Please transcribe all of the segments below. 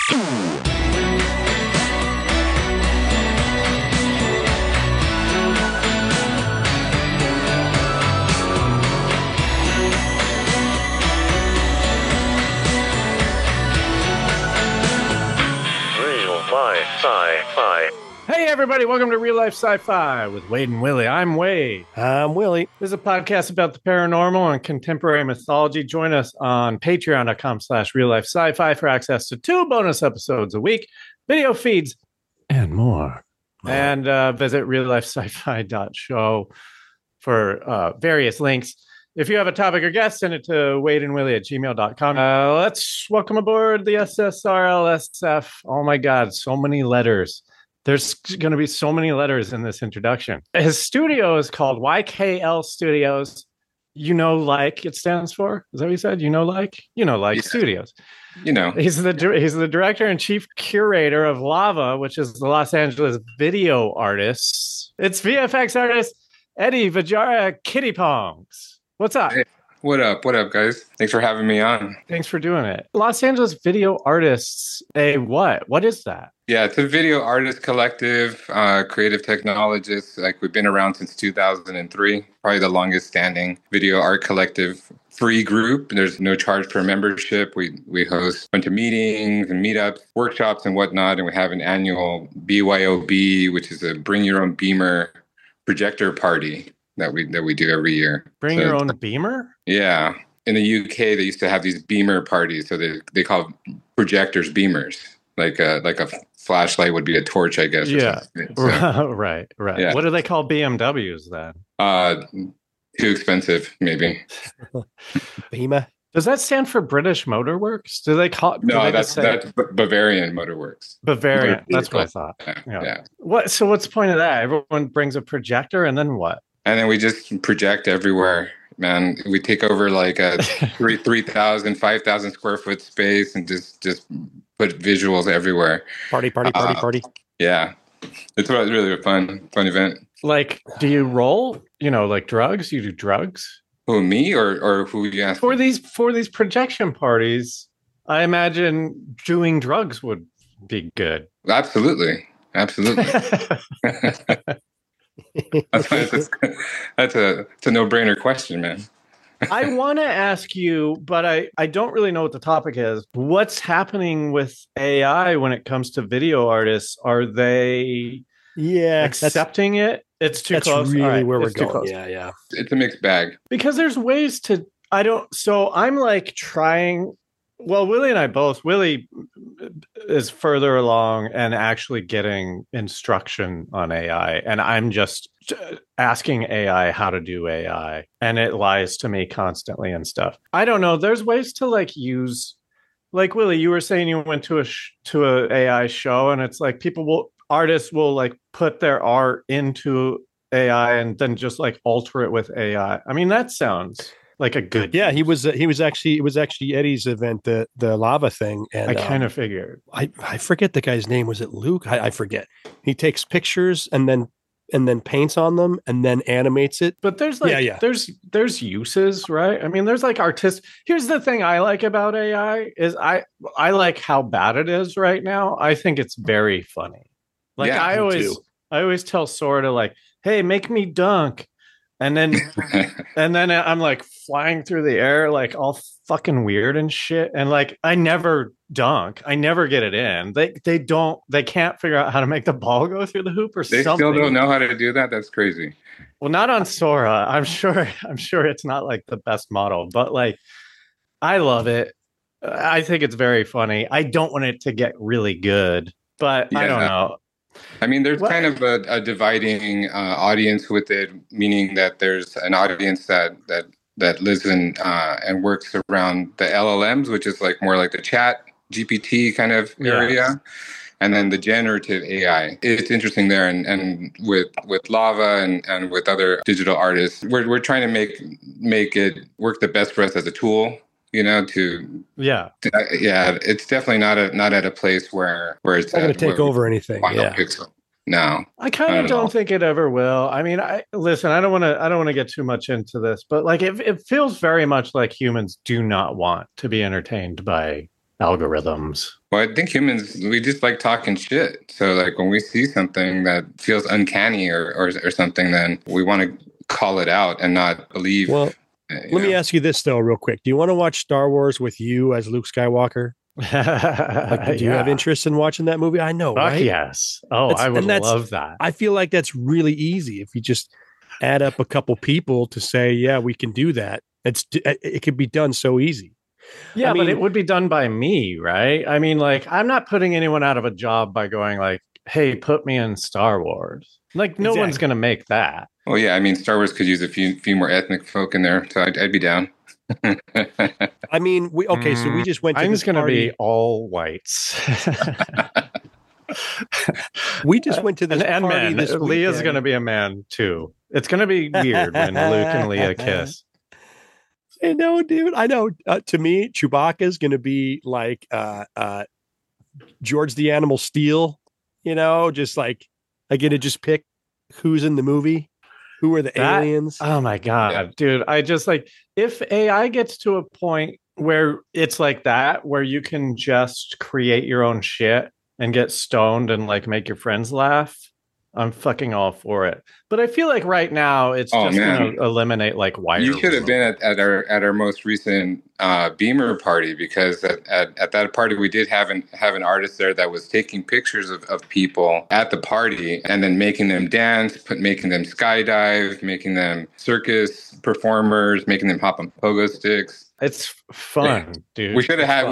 Sci-Fi. Hey everybody, welcome to Real Life Sci-Fi with Wade and Willie. I'm Wade. I'm Willie. This is a podcast about the paranormal and contemporary mythology. Join us on patreon.com/Real Life Sci-Fi for access to 2 bonus episodes a week, video feeds, and more. And visit reallifesci-fi.show for various links. If you have a topic or guest, send it to wadeandwillie@gmail.com. Let's welcome aboard the SSRLSF. Oh my God, so many letters. There's going to be so many letters in this introduction. His studio is called YKL Studios. It stands for? Is that what you said? Yeah. Studios. He's the director and chief curator of LAVA, which is the Los Angeles Video Artists. It's VFX artist Eddie Vajara Kitty Pongs. What's up? Hey, what up, guys? Thanks for having me on. Thanks for doing it. Los Angeles Video Artists, what? What is that? Yeah, it's a video artist collective, creative technologists. Like, we've been around since 2003, probably the longest standing video art collective free group. There's no charge per membership. We host a bunch of meetings and meetups, workshops and whatnot, and we have an annual BYOB, which is a Bring Your Own Beamer projector party that we do every year. Bring your own beamer? Yeah. In the UK, they used to have these beamer parties. So they call projectors beamers. Like a flashlight would be a torch, I guess. Yeah. So, right. Yeah. What do they call BMWs then? Too expensive, maybe. Beamer. Does that stand for British Motor Works? Do they call? No, that's Bavarian Motor Works. Bavarian. That's what I thought. Yeah. What's the point of that? Everyone brings a projector, and then what? And then we just project everywhere, man. We take over like a 3,000, 5,000 square foot space and just put visuals everywhere. Party. Yeah. It's really a fun event. Like, do you roll? Like drugs? You do drugs? Who, me or who you ask? For these projection parties, I imagine doing drugs would be good. Absolutely. That's a no-brainer question, man. I want to ask you, but I don't really know what the topic is. What's happening with AI when it comes to video artists? Are they accepting it? It's too close. Really right, where we're going. Close. Yeah. It's a mixed bag. Because there's ways to, so I'm like trying. Well, Willie and I both. Willie is further along and actually getting instruction on AI. And I'm just asking AI how to do AI. And it lies to me constantly and stuff. I don't know. There's ways to use, like Willie, you were saying you went to a AI show and it's like artists will put their art into AI and then just alter it with AI. I mean, that sounds like a good. Yeah, it was actually Eddie's event, the lava thing, and I kind of figured. I forget the guy's name. Was it Luke? I forget. He takes pictures and then paints on them and then animates it. But there's there's uses, right? I mean, there's artists. Here's the thing I like about AI is I like how bad it is right now. I think it's very funny. I always tell Sora hey, make me dunk. And then I'm flying through the air all fucking weird and shit. And I never dunk. I never get it in. They can't figure out how to make the ball go through the hoop or they something. They still don't know how to do that? That's crazy. Well, not on Sora. I'm sure it's not the best model, but I love it. I think it's very funny. I don't want it to get really good, but I don't know. I mean, there's kind of a dividing audience with it, meaning that there's an audience that lives in and works around the LLMs, which is more like the chat GPT kind of area, and then the generative AI. It's interesting there, and with Lava and with other digital artists, we're trying to make it work the best for us as a tool. It's definitely not at a place where it's not going to take over anything. Pixel. No, I kind of don't think it ever will. I mean, I don't want to get too much into this, but it feels very much like humans do not want to be entertained by algorithms. Well, I think humans, we just like talking shit. So like when we see something that feels uncanny or something, then we want to call it out and not believe. Well, let me ask you this though, real quick. Do you want to watch Star Wars with you as Luke Skywalker? Like, do you have interest in watching that movie? I know, right? Yes. Oh, I would love that. I feel like that's really easy if you just add up a couple people to say, yeah, we can do that. It could be done so easy. Yeah, but it would be done by me, right? I mean, like, I'm not putting anyone out of a job by going like, hey, put me in Star Wars. Like, no one's going to make that. Oh, yeah. I mean, Star Wars could use a few more ethnic folk in there, so I'd be down. I mean, so we just went to I'm going to be all whites. We just went to this and party men. this weekend. Leah's going to be a man, too. It's going to be weird when Luke and Leah kiss. I know, dude. I know. To me, Chewbacca is going to be like George the Animal Steel, just like I get to just pick who's in the movie, who are the aliens. Oh my God, dude. I just like if AI gets to a point where it's like that, where you can just create your own shit and get stoned and like make your friends laugh. I'm fucking all for it. But I feel like right now it's just going to eliminate like wire. You should have been at our most recent Beamer party, because at that party we did have an artist there that was taking pictures of people at the party and then making them dance, making them skydive, making them circus performers, making them hop on pogo sticks. It's fun, dude. We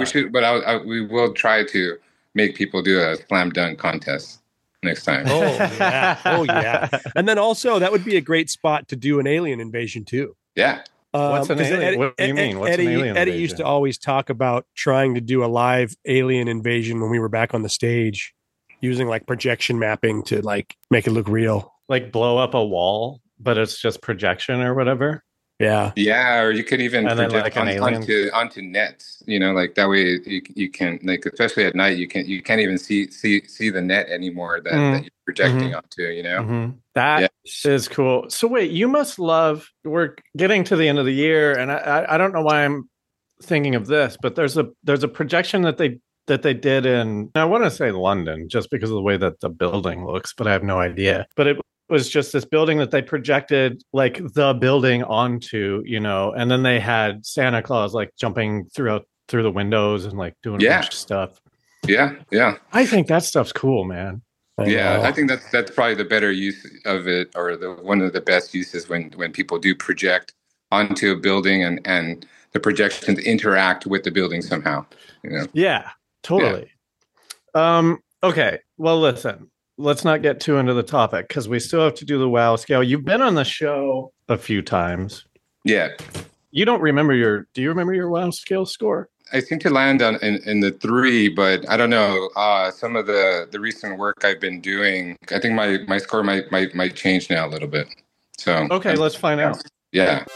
we will try to make people do a slam dunk contest next time. Oh yeah. And then also that would be a great spot to do an alien invasion too. Yeah. What's an alien? What do you mean? What's an alien Eddie invasion? used to always talk about trying to do a live alien invasion when we were back on the stage, using like projection mapping to like make it look real. Like blow up a wall, but it's just projection or whatever. Yeah. Yeah, or you could even project like onto nets, like that way you can, like, especially at night, you can't even see the net anymore that you're projecting onto, That is cool. So wait, you must love, we're getting to the end of the year, and I don't know why I'm thinking of this, but there's a projection that they did in, I want to say London, just because of the way that the building looks, but I have no idea. But it was just this building that they projected like the building onto, and then they had Santa Claus like jumping through the windows and like doing a bunch of stuff. Yeah. I think that stuff's cool, man. I think that's probably the better use of it, or one of the best uses when people do project onto a building and the projections interact with the building somehow. Yeah, totally. Yeah. Okay. Well, listen. Let's not get too into the topic because we still have to do the WoW scale. You've been on the show a few times. Yeah. You don't remember do you remember your WoW scale score? I seem to land in the 3, but I don't know. Some of the recent work I've been doing, I think my score might change now a little bit. So okay, let's find out. Yeah.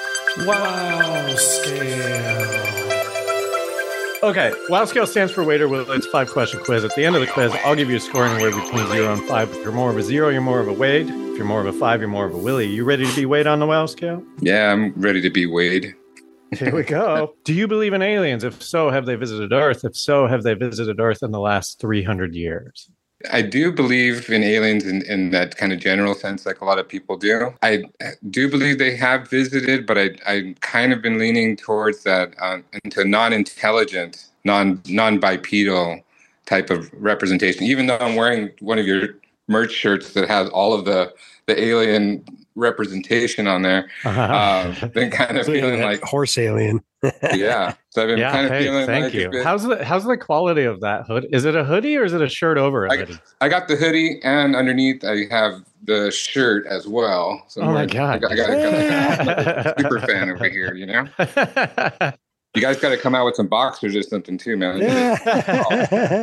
WoW scale. Okay, WoW scale stands for Wader Willard's 5-question quiz. At the end of the quiz, I'll give you a score anywhere between 0 and 5. If you're more of a 0, you're more of a Wade. If you're more of a 5, you're more of a Willie. You ready to be Wade on the WoW scale? Yeah, I'm ready to be Wade. Here we go. Do you believe in aliens? If so, have they visited Earth? If so, have they visited Earth in the last 300 years? I do believe in aliens in that kind of general sense, like a lot of people do. I do believe they have visited, but I kind of been leaning towards that into non-intelligent, non-bipedal type of representation. Even though I'm wearing one of your merch shirts that has all of the alien representation on there, been kind of feeling like horse alien. Yeah, so I've been kind of feeling. Thank you. How's the quality of that hood? Is it a hoodie or is it a shirt over a hoodie? I got the hoodie, and underneath I have the shirt as well. So my God! I got a super fan over here. You guys got to come out with some boxers or something too, man. Yeah.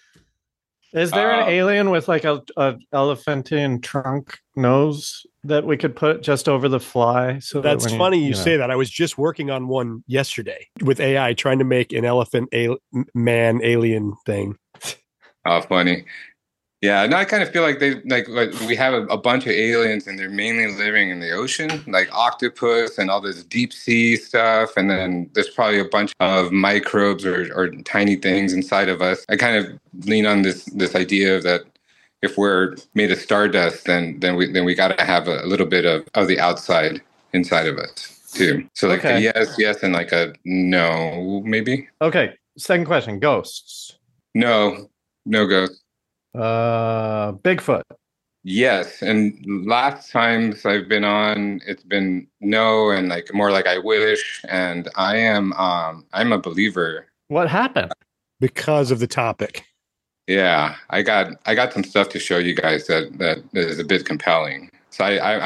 Is there an alien with like a elephantine trunk nose that we could put just over the fly? So that's funny you say that. I was just working on one yesterday with AI, trying to make an elephant man alien thing. Oh, funny. Yeah, no, I kind of feel like like we have a bunch of aliens and they're mainly living in the ocean, like octopus and all this deep sea stuff. And then there's probably a bunch of microbes or tiny things inside of us. I kind of lean on this idea of that if we're made of stardust, then we got to have a little bit of the outside inside of us too. So like a yes, and like a no, maybe. Okay. Second question: ghosts. No, no ghosts. Bigfoot. Yes, and last times I've been on, it's been no and like more like I wish, and I'm a believer. What happened? Because of the topic. Yeah, I got some stuff to show you guys that is a bit compelling. So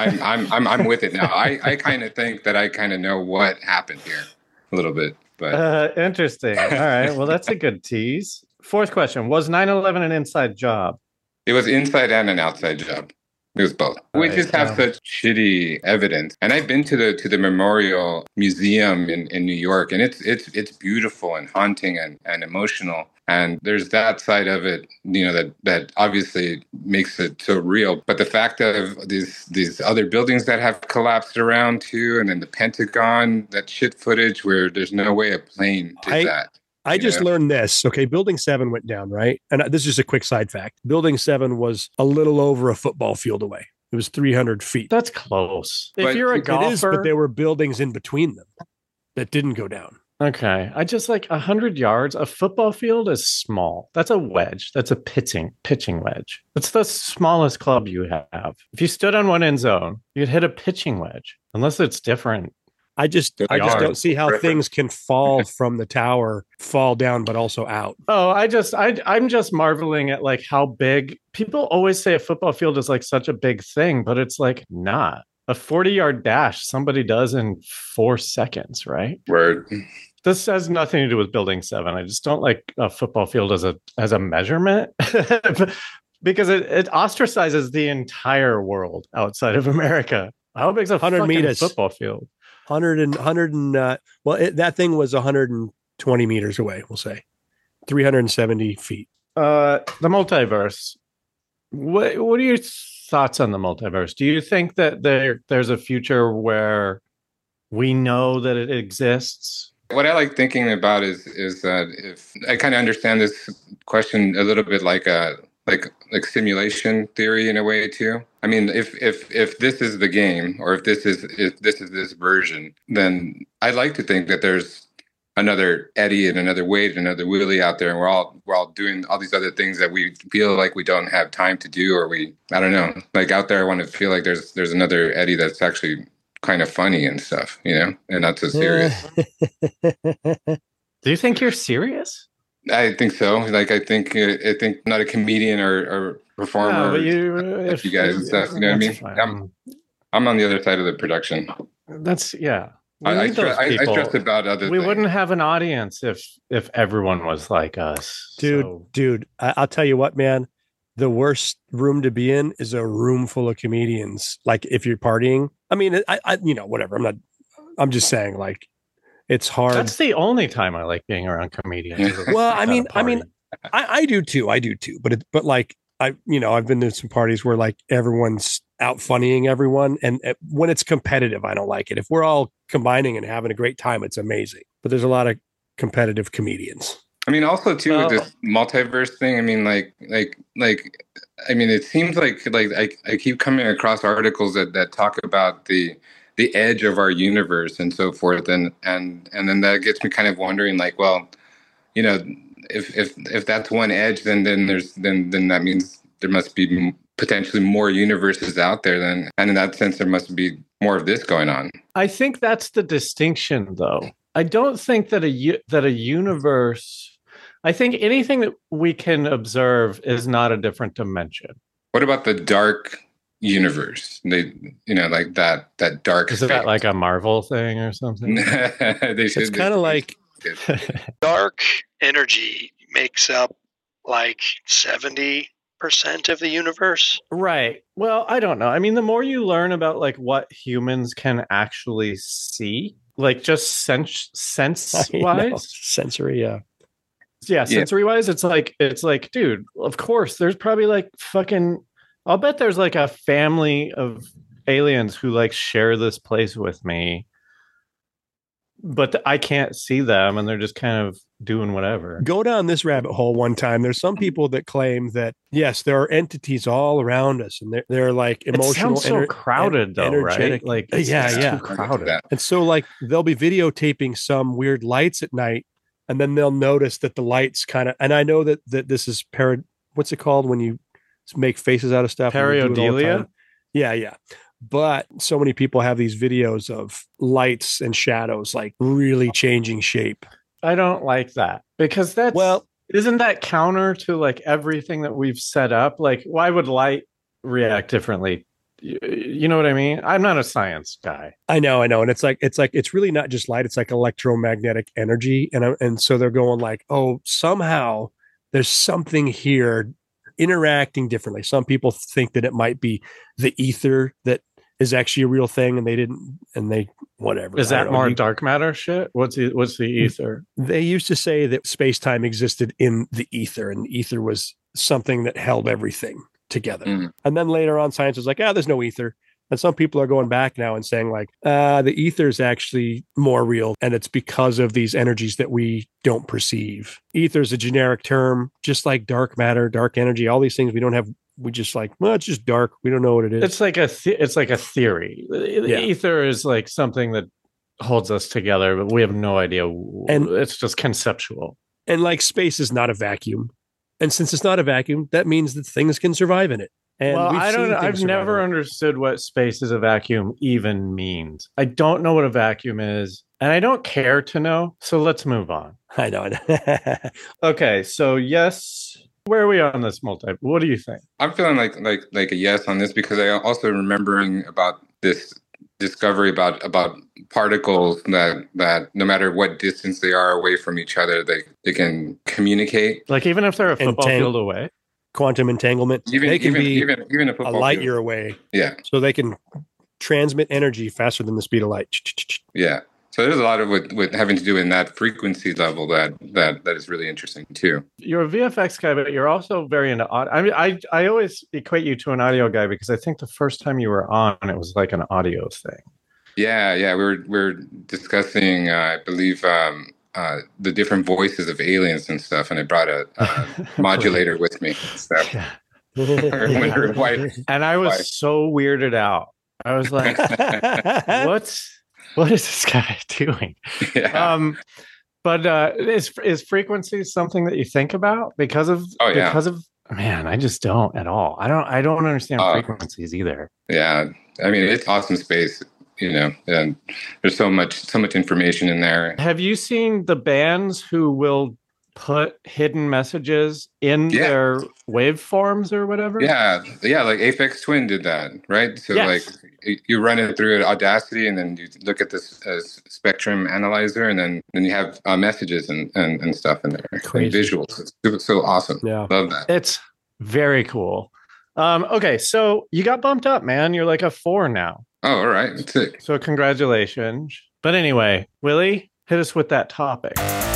I'm with it now. I kind of think that I kind of know what happened here a little bit, but interesting. All right, well that's a good tease. Fourth question: was 9/11 an inside job? it was inside and an outside job. It was both. We just have such shitty evidence. And I've been to the Memorial Museum in New York, and it's beautiful and haunting and emotional. And there's that side of it, that obviously makes it so real. But the fact of these other buildings that have collapsed around too, and then the Pentagon, that shit footage where there's no way a plane did that. I just learned this. Okay, Building 7 went down, right? And this is just a quick side fact. Building 7 was a little over a football field away. It was 300 feet. That's close. If you're a golfer, it is, but there were buildings in between them that didn't go down. Okay, I just like 100 yards. A football field is small. That's a wedge. That's a pitching wedge. That's the smallest club you have. If you stood on one end zone, you'd hit a pitching wedge, unless it's different. I just don't see how things can fall from the tower, fall down, but also out. Oh, I'm just marveling at like how big. People always say a football field is like such a big thing, but it's like not. A 40-yard dash somebody does in 4 seconds, right? Word. This has nothing to do with Building 7. I just don't like a football field as a measurement because it ostracizes the entire world outside of America. How big is a 100 meters football field? 100 that thing was 120 meters away, we'll say 370 feet. The multiverse. What are your thoughts on the multiverse? Do you think that there's a future where we know that it exists? What I like thinking about is that if I kind of understand this question a little bit like simulation theory in a way too. I mean, if this is the game, or if this is this version, then I'd like to think that there's another Eddie and another Wade and another Willie out there, and we're all doing all these other things that we feel like we don't have time to do, or I don't know, like out there. I want to feel like there's another Eddie that's actually kind of funny and stuff, and not so serious. Do you think you're serious? I think so. Like I think not a comedian or performer. No, but you guys and stuff. You know what I mean? I'm on the other side of the production. That's yeah. I stress about other. We wouldn't have an audience if everyone was like us, dude. I'll tell you what, man. The worst room to be in is a room full of comedians. Like if you're partying, I mean, I whatever. I'm just saying, like, it's hard. That's the only time I like being around comedians. Well, I mean, I do too. But like, I've been to some parties where like everyone's out funnying everyone. And when it's competitive, I don't like it. If we're all combining and having a great time, it's amazing. But there's a lot of competitive comedians. I mean, also too with this multiverse thing. I mean, I mean, it seems like I keep coming across articles that talk about the edge of our universe and so forth, and then that gets me kind of wondering, like, well, if that's one edge, then that means there must be potentially more universes out there. And in that sense, there must be more of this going on. I think that's the distinction, though. I don't think that a universe. I think anything that we can observe is not a different dimension. What about the dark universe? Like that dark. Is that like a Marvel thing or something? It's kind of like dark energy makes up like 70% of the universe. Right. Well, I don't know. I mean, the more you learn about like what humans can actually see, like just sense wise, sensory, yeah. Yeah, sensory wise, it's like, dude, of course, there's probably like fucking, I'll bet there's like a family of aliens who like share this place with me, but I can't see them and they're just kind of doing whatever. Go down this rabbit hole one time. There's some people that claim that, yes, there are entities all around us and they're like emotional. It sounds so crowded though, energetic. Right? Like, yeah. Too crowded. And so like they'll be videotaping some weird lights at night and then they'll notice that the lights kind of, and I know that this is what's it called when you make faces out of stuff? Pareidolia? Yeah. But so many people have these videos of lights and shadows like really changing shape. I don't like that because isn't that counter to like everything that we've set up? Like, why would light react differently? You know what I mean? I'm not a science guy. I know. And it's really not just light. It's like electromagnetic energy. And so they're going like, oh, somehow there's something here interacting differently. Some people think that it might be the ether that is actually a real thing, and they whatever. Is that more dark matter shit? What's the ether? They used to say that space-time existed in the ether, and the ether was something that held everything together. Mm. And then later on, science was like, there's no ether. And some people are going back now and saying like, the ether is actually more real, and it's because of these energies that we don't perceive. Ether is a generic term, just like dark matter, dark energy, all these things we don't have. We just like, well, it's just dark. We don't know what it is. It's like a theory. The ether is like something that holds us together, but we have no idea. And it's just conceptual. And like space is not a vacuum. And since it's not a vacuum, that means that things can survive in it. And I've never understood what space is a vacuum even means. I don't know what a vacuum is, and I don't care to know. So let's move on. I know. Okay. So yes. Where are we on this multi? What do you think? I'm feeling like a yes on this because I also remembering about this discovery about particles that no matter what distance they are away from each other, they can communicate. Like even if they're a football field away, quantum entanglement. They can be a light year away. Yeah. So they can transmit energy faster than the speed of light. Yeah. So there's a lot of with having to do in that frequency level that is really interesting too. You're a VFX guy, but you're also very into audio. I mean, I always equate you to an audio guy because I think the first time you were on, it was like an audio thing. Yeah. We're discussing, I believe, the different voices of aliens and stuff, and I brought a modulator with me. So. Yeah. And I was so weirded out. I was like, what is this guy doing? Yeah. But is frequency something that you think about because of man, I just don't at all. I don't understand frequencies either. Yeah. I mean, it's awesome space, and there's so much information in there. Have you seen the bands who will put hidden messages in their waveforms or whatever? Yeah. Like Aphex Twin did that, right? So like you run it through Audacity, and then you look at this spectrum analyzer, and then you have messages and stuff in there, and visuals. It's so awesome. Yeah, love that. It's very cool. Okay, so you got bumped up, man. You're like a 4 now. Oh, all right. That's it. So congratulations. But anyway, Willie, hit us with that topic.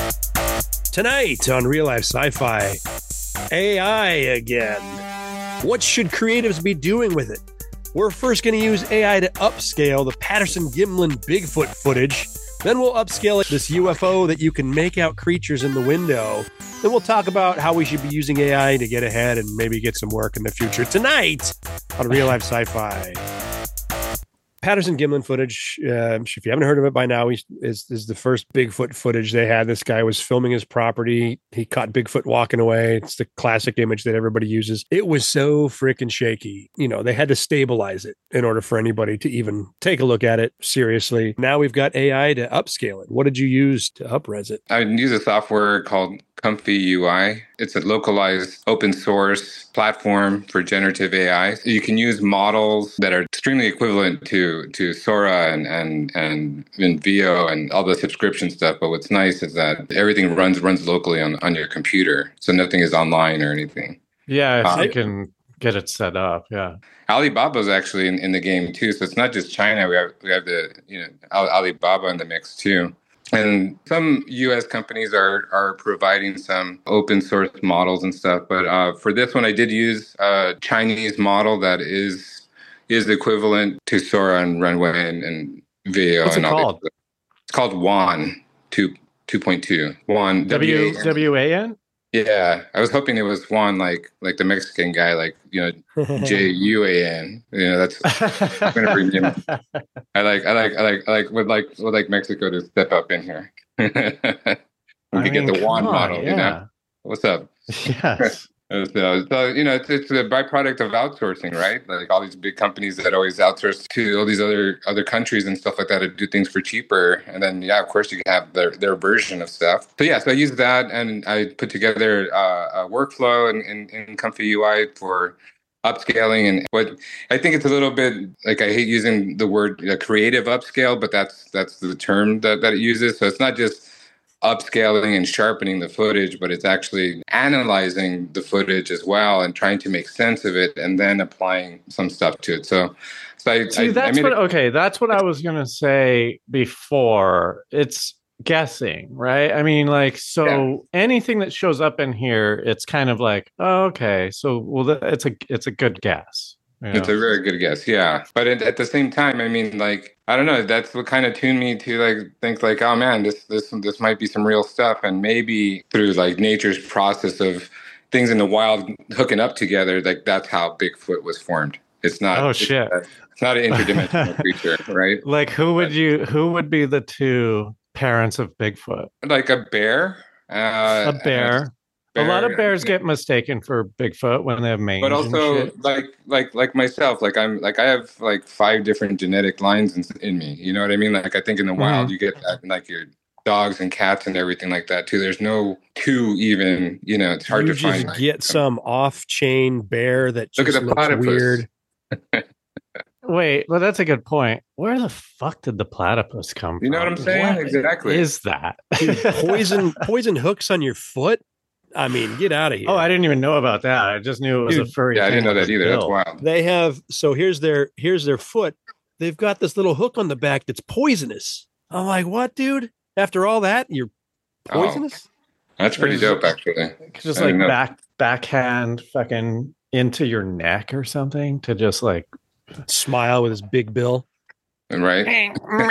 Tonight on Real Life Sci-Fi, AI again. What should creatives be doing with it? We're first going to use AI to upscale the Patterson-Gimlin Bigfoot footage. Then we'll upscale this UFO that you can make out creatures in the window. Then we'll talk about how we should be using AI to get ahead and maybe get some work in the future. Tonight on Real Life Sci-Fi. Patterson-Gimlin footage, if you haven't heard of it by now, is the first Bigfoot footage they had. This guy was filming his property. He caught Bigfoot walking away. It's the classic image that everybody uses. It was so freaking shaky. They had to stabilize it in order for anybody to even take a look at it seriously. Now we've got AI to upscale it. What did you use to upres it? I use a software called Comfy UI. It's a localized open source platform for generative AI. You can use models that are extremely equivalent to Sora and Veo and all the subscription stuff. But what's nice is that everything runs locally on your computer, so nothing is online or anything. Yeah, you can get it set up. Yeah, Alibaba's actually in the game too. So it's not just China. We have the Alibaba in the mix too. And some U.S. companies are providing some open source models and stuff. But for this one, I did use a Chinese model that is equivalent to Sora and Runway and Veo. What's it and all called? these. It's called WAN 2.2. WAN WAN? Yeah, I was hoping it was Juan, like the Mexican guy, like JUAN. That's I'm gonna bring him. Would like Mexico to step up in here. We could get the Juan model. Yeah. What's up? Yes. So it's a byproduct of outsourcing, right? Like all these big companies that always outsource to all these other countries and stuff like that to do things for cheaper, and then of course you have their version of stuff. So so I used that, and I put together a workflow in Comfy UI for upscaling. And what I think it's a little bit like, I hate using the word creative upscale, but that's the term that it uses. So it's not just upscaling and sharpening the footage, but it's actually analyzing the footage as well and trying to make sense of it and then applying some stuff to it. That's what I was gonna say before. It's guessing, right? I mean, anything that shows up in here, it's kind of like, oh, okay, so it's a good guess. It's a very good guess, yeah. But at the same time, I mean, I don't know. That's what kind of tuned me to think oh man, this might be some real stuff, and maybe through nature's process of things in the wild hooking up together, that's how Bigfoot was formed. It's not. Oh shit! It's not an interdimensional creature, right? Like who would be the two parents of Bigfoot? Like a bear. A bear. A lot of bears get mistaken for Bigfoot when they have mange. But also, like myself, I have 5 different genetic lines in me. You know what I mean? I think in the wild you get that, your dogs and cats and everything like that too. There's no 2 even. It's hard to find. You just get some off-chain bear that just look at the looks platypus. Weird. Wait, well, that's a good point. Where the fuck did the platypus come from? You know what I'm saying? Exactly. Is that Dude, poison hooks on your foot? I mean, get out of here. Oh, I didn't even know about that. I just knew it was a furry. Yeah, I didn't know that either. That's wild. They have, so here's their foot. They've got this little hook on the back that's poisonous. I'm like, what, dude? After all that, you're poisonous? That's pretty dope, actually. Just backhand fucking into your neck or something to just smile with his big bill. Right.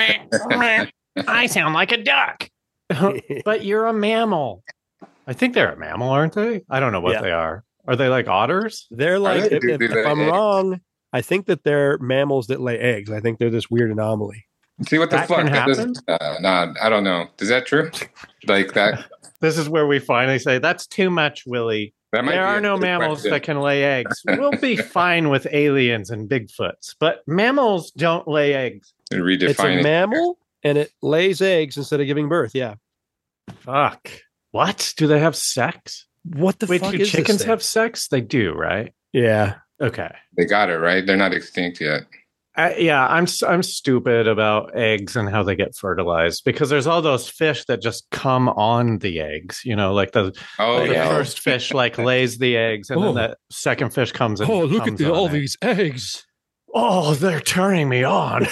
I sound like a duck. But you're a mammal. I think they're a mammal, aren't they? I don't know what they are. Are they like otters? They're like, if I'm wrong, I think that they're mammals that lay eggs. I think they're this weird anomaly. See what the fuck? Can happen? I don't know. Is that true? Like that? This is where we finally say, that's too much, Willie. There are no mammals that can lay eggs. We'll be fine with aliens and Bigfoots, but mammals don't lay eggs. It's a mammal, and it lays eggs instead of giving birth. Yeah. Fuck. What? Do they have sex? What the fuck do is chickens have sex? They do, right? Yeah. Okay. They got it, right? They're not extinct yet. I'm stupid about eggs and how they get fertilized, because there's all those fish that just come on the eggs, like the first fish lays the eggs, and then that second fish comes in. Oh, look at all these eggs. Oh, they're turning me on.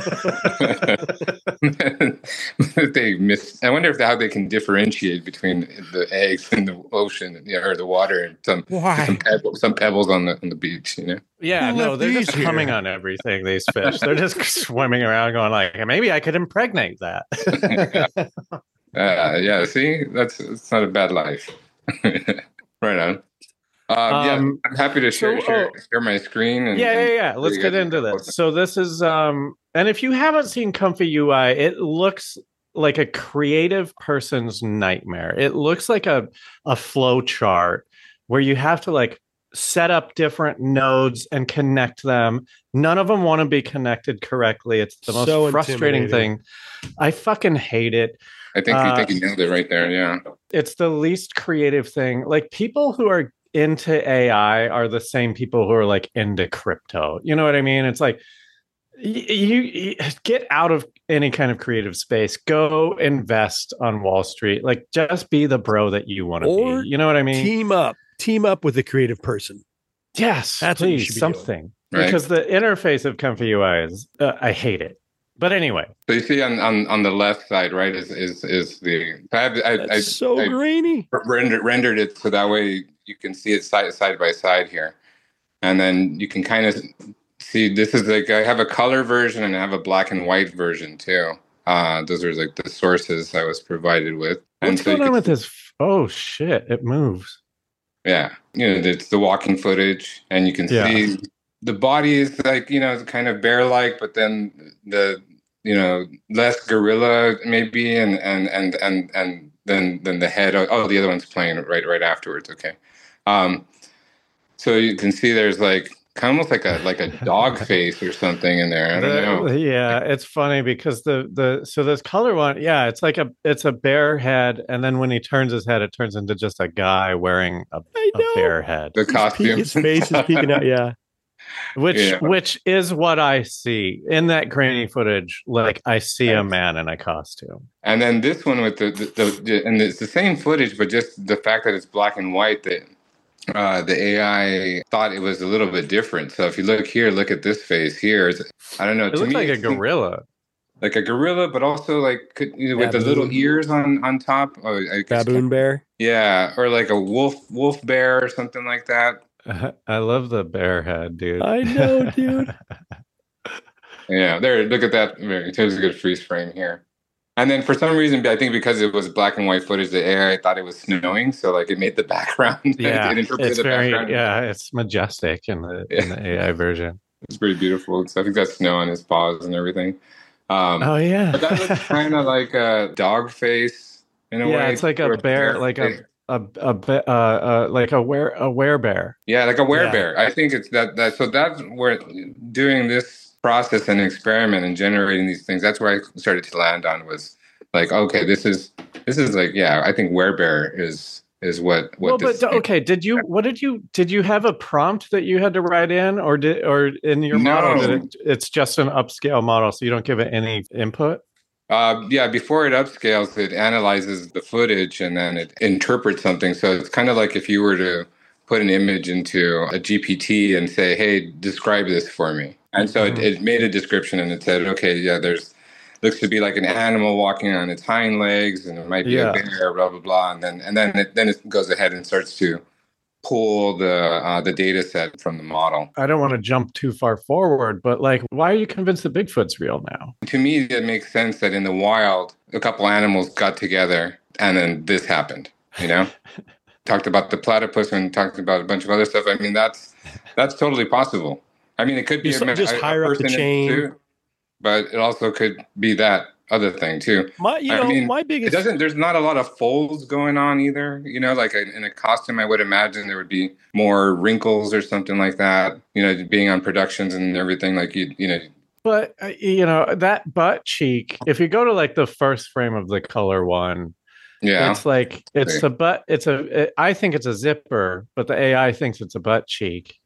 I wonder how they can differentiate between the eggs in the ocean, or the water, and some pebbles on the beach. Yeah, no, they're just coming on everything. These fish, they're just swimming around, going maybe I could impregnate that. Yeah. See, it's not a bad life. Right on. I'm happy to share my screen. And let's get into this. So this is, and if you haven't seen Comfy UI, it looks like a creative person's nightmare. It looks like a flow chart where you have to set up different nodes and connect them. None of them want to be connected correctly. It's the most frustrating thing. I fucking hate it. I think you nailed it right there. Yeah. It's the least creative thing. People who are into AI are the same people who are into crypto. You know what I mean? It's you get out of any kind of creative space. Go invest on Wall Street. Just be the bro that you want to be. You know what I mean? Team up with a creative person. Yes, that's please, something. Right. Because the interface of Comfy UI is, I hate it. But anyway, So you see on the left side, right, is the I grainy. rendered it so that way you can see it side by side here, and then you can kind of see this is like I have a color version and I have a black and white version too. Those are like the sources I was provided with. What's going on with this? Oh shit! It moves. Yeah, it's the walking footage, and you can see the body is like kind of bear-like, but then the less gorilla maybe, and then the head. Oh, the other one's playing right afterwards. Okay, so you can see there's like kind of almost like a dog face or something in there. I don't know. Yeah, it's funny because so this color one, it's like it's a bear head, and then when he turns his head, it turns into just a guy wearing a bear head. The costume, his face is peeking out. Yeah. Which is what I see in that grainy footage. Like I see a man in a costume. And then this one with and it's the same footage, but just the fact that it's black and white, that the AI thought it was a little bit different. So if you look here, look at this face here. I don't know. It looks like a gorilla. Like a gorilla, but also like with the little ears on top. Baboon bear. Yeah, or like a wolf bear or something like that. I love the bear head, dude. I know, dude. Yeah, there. Look at that. It was a good freeze frame here. And then for some reason, I think because it was black and white footage, the AI thought it was snowing, so like it made the background. Yeah, it's very it's majestic in the AI version. It's pretty beautiful. So I think that's snow on his paws and everything. Oh yeah, but that looks kind of like a dog face in a way. Yeah, it's like a bear, like a werebear. Yeah, like a werebear. I think it's that. So that's where doing this process and experiment and generating these things. That's where I started to land on was like, okay, this is like, I think werebear is what. Well, but okay, did you have a prompt that you had to write in, or in your model? It's just an upscale model, so you don't give it any input? Before it upscales, it analyzes the footage and then it interprets something. So it's kind of like if you were to put an image into a GPT and say, hey, describe this for me. And so it made a description and it said, okay, looks to be like an animal walking on its hind legs, and it might be a bear, blah, blah, blah. And then it goes ahead and starts to pull the data set from the model. I don't want to jump too far forward, but like, why are you convinced that Bigfoot's real now? To me, it makes sense that in the wild, a couple animals got together and then this happened, Talked about the platypus and talked about a bunch of other stuff. I mean, that's totally possible. I mean, it could be just higher up the chain, too, but it also could be that other thing too. My biggest there's not a lot of folds going on either. Like in a costume, I would imagine there would be more wrinkles or something like that. Being on productions and everything, like But that butt cheek. If you go to like the first frame of the color one. Yeah, it's like it's a butt. I think it's a zipper, but the AI thinks it's a butt cheek.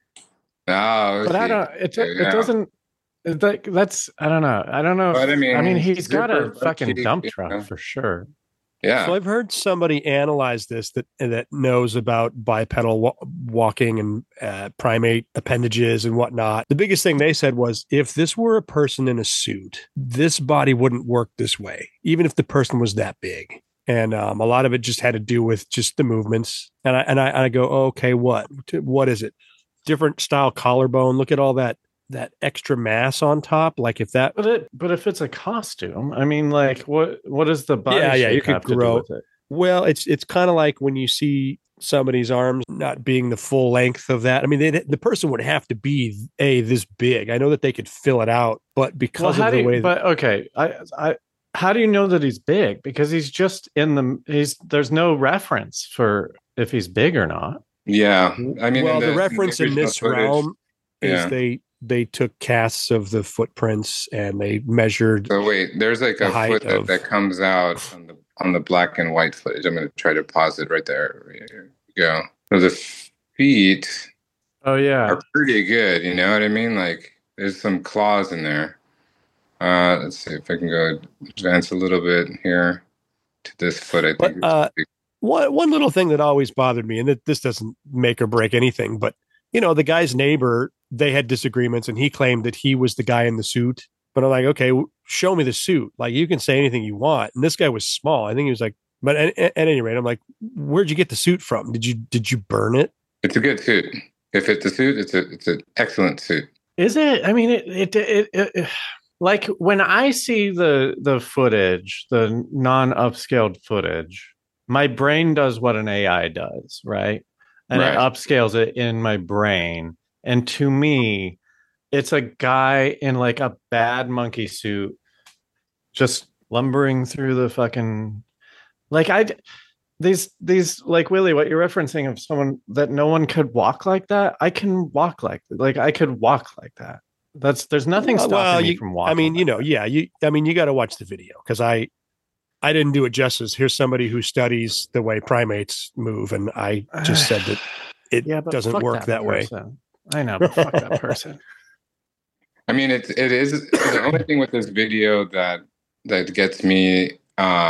Oh, but I don't. It doesn't. That's I don't know. But I mean, he's got a fucking dump truck for sure. Yeah. So I've heard somebody analyze this that knows about bipedal walking and primate appendages and whatnot. The biggest thing they said was, if this were a person in a suit, this body wouldn't work this way, even if the person was that big. And a lot of it just had to do with just the movements. And I go, oh, okay, what is it? Different style collarbone. Look at all that extra mass on top. Like if that, but if it's a costume, I mean, like what is the body? Yeah, you could grow. To do with it? Well, it's kind of like when you see somebody's arms not being the full length of that. I mean, the person would have to be this big. I know that they could fill it out, but because of the way. But okay, how do you know that he's big? Because he's just there's no reference for if he's big or not. Yeah. I mean, the reference in this realm is they took casts of the footprints and they measured. So wait, there's like a foot that comes out on the black and white footage. I'm going to try to pause it right there. Here you go. So the feet are pretty good. You know what I mean? Like there's some claws in there. Let's see if I can go advance a little bit here to this foot. I think. One little thing that always bothered me, and this doesn't make or break anything, but the guy's neighbor, they had disagreements, and he claimed that he was the guy in the suit, But I'm like, okay, show me the suit. Like, you can say anything you want. And this guy was small. I think he was like, but at any rate, I'm like, where'd you get the suit from? Did you burn it? It's a good suit. If it's a suit, it's an excellent suit. Is it? I mean, it like when I see the footage, the non-upscaled footage, my brain does what an AI does, right? And it upscales it in my brain. And to me, it's a guy in like a bad monkey suit just lumbering through the fucking these like Willie, what you're referencing of someone that no one could walk like that. I can walk like I could walk like that. There's nothing stopping me from walking. I mean, like you got to watch the video because I didn't do it justice. Here's somebody who studies the way primates move, and I just said that it doesn't work that way. I know, but fuck that person. I mean, it is the only thing with this video that gets me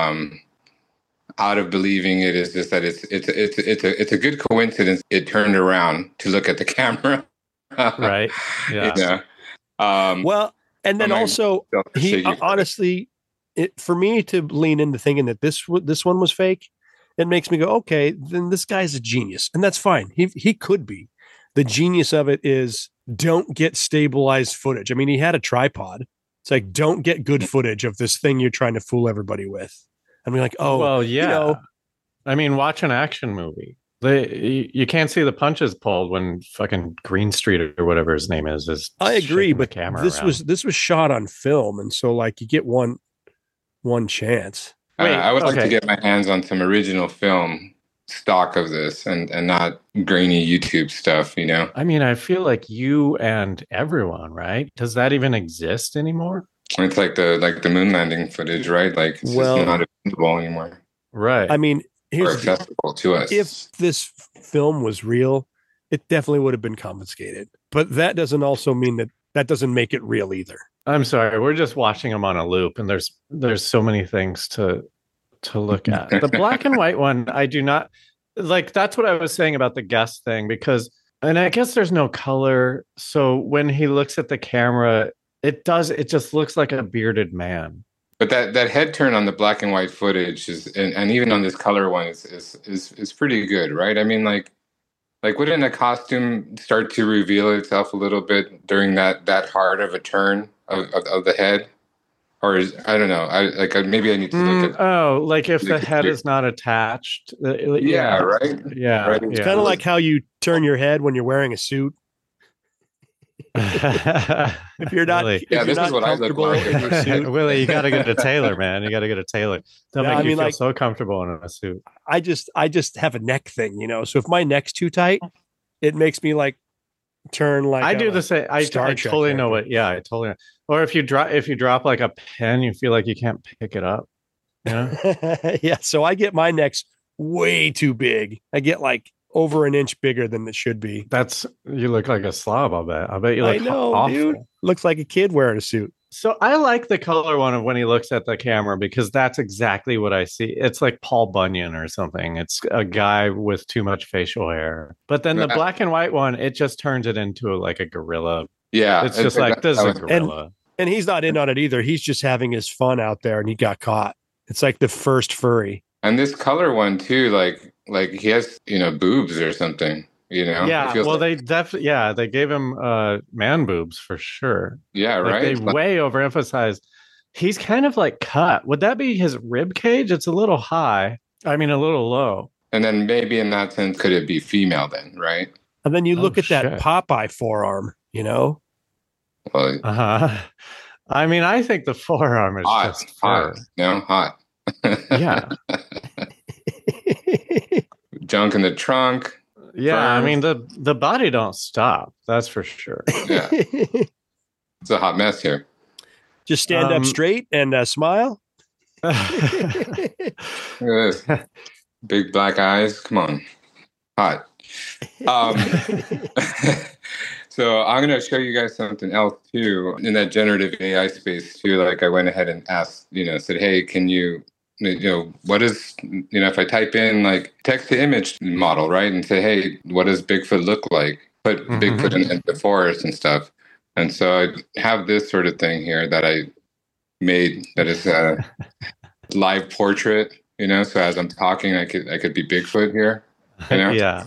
out of believing it is just that it's a good coincidence. It turned around to look at the camera, right? Yeah. Well, and then also he honestly, for me to lean into thinking that this one was fake, it makes me go, okay, then this guy's a genius, and that's fine. He could be. The genius of it is don't get stabilized footage. I mean, he had a tripod. It's like, don't get good footage of this thing you're trying to fool everybody with. And we're like, oh, well, yeah. I mean, watch an action movie. You can't see the punches pulled when fucking Green Street or whatever his name is. I agree, but this was shot on film, and so like you get one chance. I would like to get my hands on some original film stock of this and not grainy YouTube stuff, I mean, I feel like you and everyone, right? Does that even exist anymore? It's like the moon landing footage, right? Like it's just not available anymore. Right. I mean, or accessible to us. If this film was real, it definitely would have been confiscated. But that doesn't also mean that doesn't make it real either. I'm sorry, we're just watching them on a loop, and there's so many things to look at. The black and white one, I do not like. That's what I was saying about the guest thing, because, and I guess there's no color. So when he looks at the camera, it just looks like a bearded man. But that head turn on the black and white footage is, and even on this color one is pretty good, right? I mean, like wouldn't a costume start to reveal itself a little bit during that hard of a turn of the head? Or I don't know. Maybe I need to look at. Oh, like if the head is not attached. Yeah, right. Yeah, right. It's kind of like how you turn your head when you're wearing a suit. If you're not, this is what I look like. Willie, you got to get a tailor, man. You got to get a tailor. They'll make you feel so comfortable in a suit. I just have a neck thing, So if my neck's too tight, it makes me like turn like. I do the same. I totally know what. Yeah, I totally know. Or if you drop like a pen, you feel like you can't pick it up. Yeah. So I get my necks way too big. I get like over an inch bigger than it should be. You look like a slob. I bet you look awful. Dude. Looks like a kid wearing a suit. So I like the color one of when he looks at the camera, because that's exactly what I see. It's like Paul Bunyan or something. It's a guy with too much facial hair. But then the black and white one, it just turns it into like a gorilla. Yeah. It's just like, this is a gorilla. And he's not in on it either. He's just having his fun out there, and he got caught. It's like the first furry. And this color one too, like he has, boobs or something, Yeah. Well, they definitely, they gave him man boobs for sure. Yeah, right. They way overemphasized. He's kind of like cut. Would that be his rib cage? It's a little high. I mean, a little low. And then maybe in that sense, could it be female then, right? And then you look at that Popeye forearm, Well, I mean, I think the forearm is just fur. Hot. Yeah. Junk in the trunk. Yeah, I mean the body don't stop. That's for sure. Yeah, it's a hot mess here. Just stand up straight and smile. Look at this. Big black eyes. Come on, hot. So I'm going to show you guys something else too in that generative AI space too. Like I went ahead and asked, said, hey, can you, what is, if I type in like text to image model, right? And say, hey, what does Bigfoot look like? Put Bigfoot in the forest and stuff. And so I have this sort of thing here that I made that is a live portrait, so as I'm talking, I could be Bigfoot here, Yeah.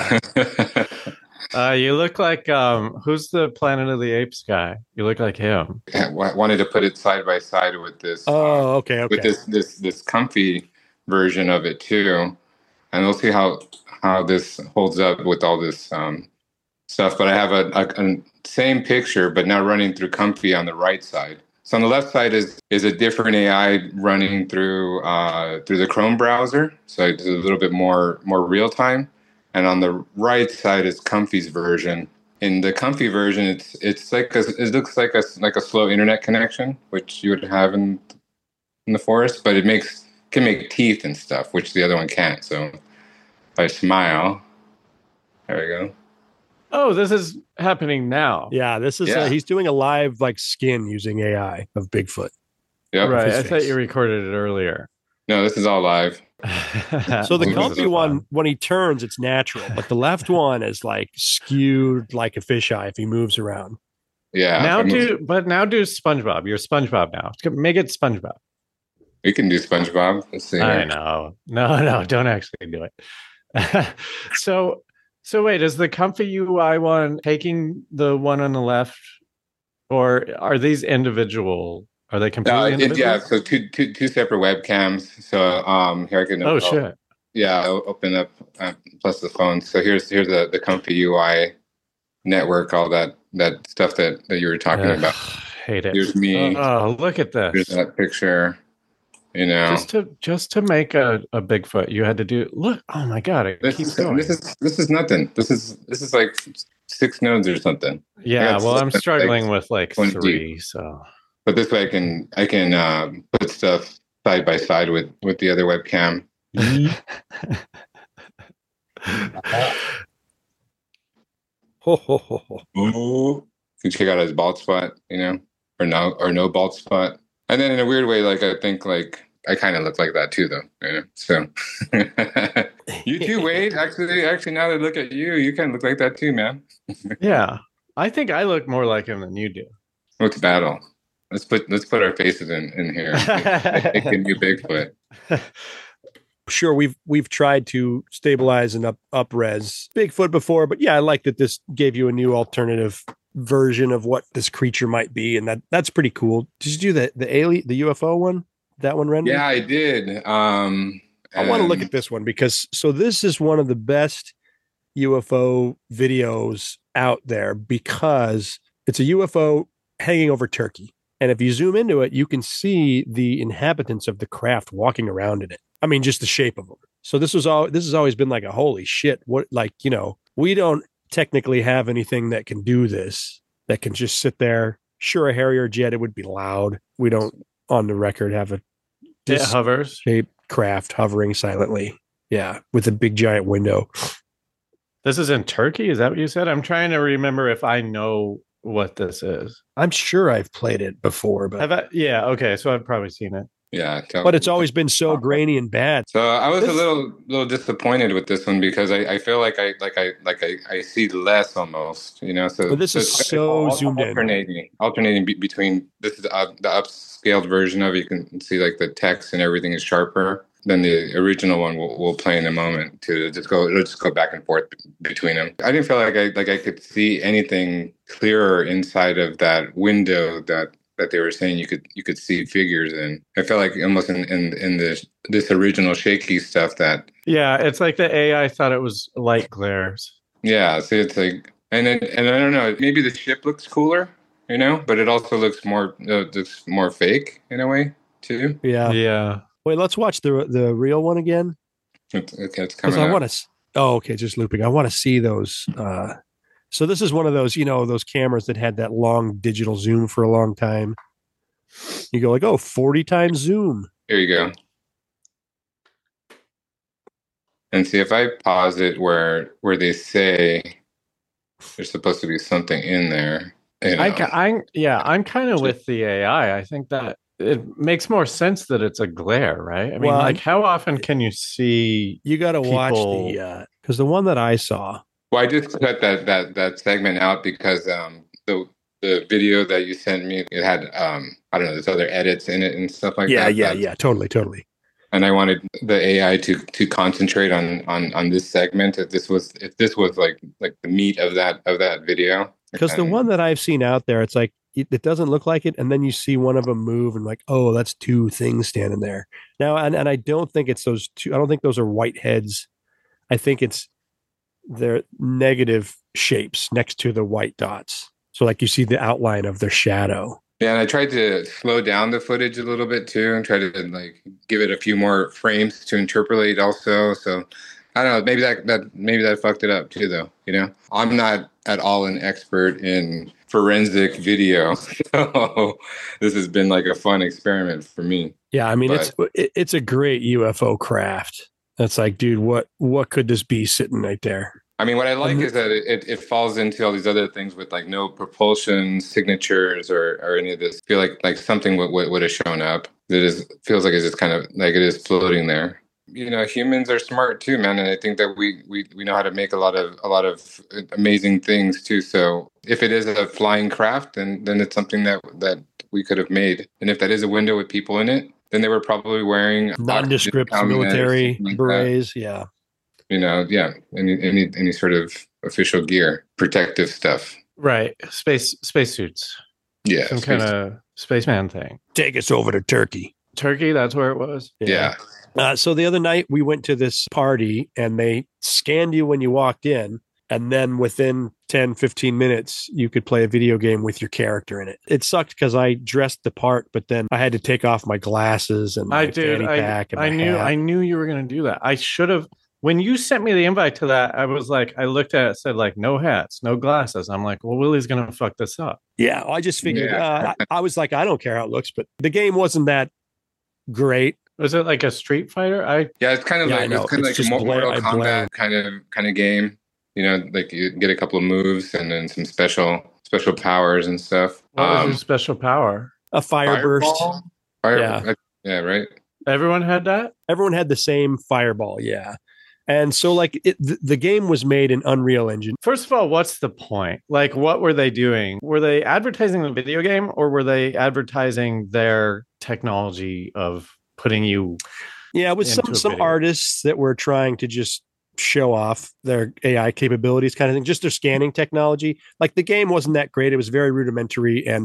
You look like who's the Planet of the Apes guy? You look like him. I wanted to put it side by side with this. Okay. With this comfy version of it too, and we'll see how this holds up with all this stuff. But I have a same picture, but now running through comfy on the right side. So on the left side is a different AI running through the Chrome browser, so it's a little bit more real time. And on the right side is Comfy's version. In the Comfy version, it looks like a slow internet connection, which you would have in the forest, but it can make teeth and stuff, which the other one can't. So if I smile, there we go. Oh, this is happening now. Yeah, this is he's doing a live skin using AI of Bigfoot. Yep. Right. I thought you recorded it earlier. No, this is all live. So the Comfy one, when he turns, it's natural, but the left one is skewed like a fisheye if he moves around. Yeah. Now do SpongeBob. You're SpongeBob now. Make it SpongeBob. We can do SpongeBob. Let's see. I know. No, don't actually do it. So wait, is the Comfy UI one taking the one on the left, or are these individual? Are they completely individual? Yeah, so two separate webcams. So here I can. Shit. Yeah, I'll open up plus the phone. So here's the Comfy UI network, all that stuff that you were talking about. Hate it. Here's me. Oh, look at this. Here's that picture. Just to make a Bigfoot, you had to do. Look, oh my god, it keeps going. This is nothing. This is like 6 nodes or something. Yeah, well, I'm struggling with 3. So, but this way I can put stuff side by side with the other webcam. You can check out his bald spot, or no bald spot. And then in a weird way, I think I kind of look like that too, though. So you too, Wade. Actually, now that I look at you, you kind of look like that too, man. Yeah, I think I look more like him than you do. Let's battle. Let's put our faces in here. Make a new Bigfoot. Sure, we've tried to stabilize and up-res Bigfoot before, but yeah, I like that this gave you a new alternative version of what this creature might be, and that's pretty cool. Did you do the alien, the UFO one? That one rendered? Yeah, I did. I want to look at this one because this is one of the best UFO videos out there because it's a UFO hanging over Turkey. And if you zoom into it, you can see the inhabitants of the craft walking around in it. I mean, just the shape of them. So this has always been a holy shit. What, we don't technically have anything that can do this, that can just sit there. Sure, a Harrier jet, it would be loud. We don't, on the record, have it hovers shaped craft hovering silently. Yeah, with a big giant window. This is in Turkey? Is that what you said? I'm trying to remember if I know what this is. I'm sure I've played it before, but yeah, okay, so I've probably seen it. Yeah, but it's always been so grainy and bad. So I was a little disappointed with this one because I feel like I see less almost, So but this is so zoomed in, alternating between this is the upscaled version of it. You can see the text and everything is sharper than the original one. We'll play in a moment to just go back and forth between them. I didn't feel like I could see anything clearer inside of that window that they were saying you could see figures in. I felt like almost in this original shaky stuff that. Yeah, it's like the AI thought it was light glares. Yeah, so it's and I don't know, maybe the ship looks cooler, but it also looks more fake in a way too. Yeah. Wait, let's watch the real one again. It's coming. I want to. Oh, okay, just looping. I want to see those. So this is one of those, those cameras that had that long digital zoom for a long time. You go 40 times zoom. Here you go. And see if I pause it where they say there's supposed to be something in there. I'm kind of with the AI. I think that it makes more sense that it's a glare, right? I mean, how often can you see? You got to watch because the one that I saw. Well, I just cut that segment out because the video that you sent me, it had I don't know, there's other edits in it and stuff like yeah, that. yeah, totally. And I wanted the AI to concentrate on this segment. If this was like the meat of that video. Because the one that I've seen out there, it's like it doesn't look like it, and then you see one of them move, and like, oh, that's two things standing there now. And I don't think it's those two. I don't think those are white heads. I think they're negative shapes next to the white dots. So like you see the outline of their shadow. Yeah, and I tried to slow down the footage a little bit too, and try to like give it a few more frames to interpolate also. So I don't know, maybe that fucked it up too, though. You know, I'm not at all an expert in forensic video, so this has been like a fun experiment for me. Yeah, I mean, it's a great UFO craft. That's like, dude, what could this be sitting right there? I mean, what I like is that it falls into all these other things with like no propulsion signatures or any of this. I feel like something would have shown up. Feels like it's just kind of like it is floating there. You know, humans are smart too, man, and I think that we know how to make a lot of amazing things too. So if it is a flying craft, then it's something that we could have made. And if that is a window with people in it, then they were probably wearing nondescript military berets. Yeah. You know, yeah, any sort of official gear, protective stuff. Right. Spacesuits. Yeah. Some kind of spaceman thing. Take us over to Turkey. Turkey, that's where it was? Yeah. So the other night we went to this party and they scanned you when you walked in. And then within 10, 15 minutes, you could play a video game with your character in it. It sucked because I dressed the part, but then I had to take off my glasses and my fanny pack and my hat. I knew you were going to do that. I should have. When you sent me the invite to that, I was like, I looked at it, said like, no hats, no glasses. I'm like, well, Willie's going to fuck this up. Yeah, I just figured, I was like, I don't care how it looks, but the game wasn't that great. Was it like a Street Fighter? It's kind of like a Mortal Kombat kind of game. You know, like you get a couple of moves and then some special powers and stuff. What was your special power? A fireburst. Yeah, right. Everyone had that? Everyone had the same fireball, yeah. And so, like, the game was made in Unreal Engine. First of all, what's the point? Like, what were they doing? Were they advertising the video game, or were they advertising their technology of putting you? Yeah, it was some artists that were trying to just show off their AI capabilities, kind of thing. Just their scanning technology. Like, the game wasn't that great; it was very rudimentary, and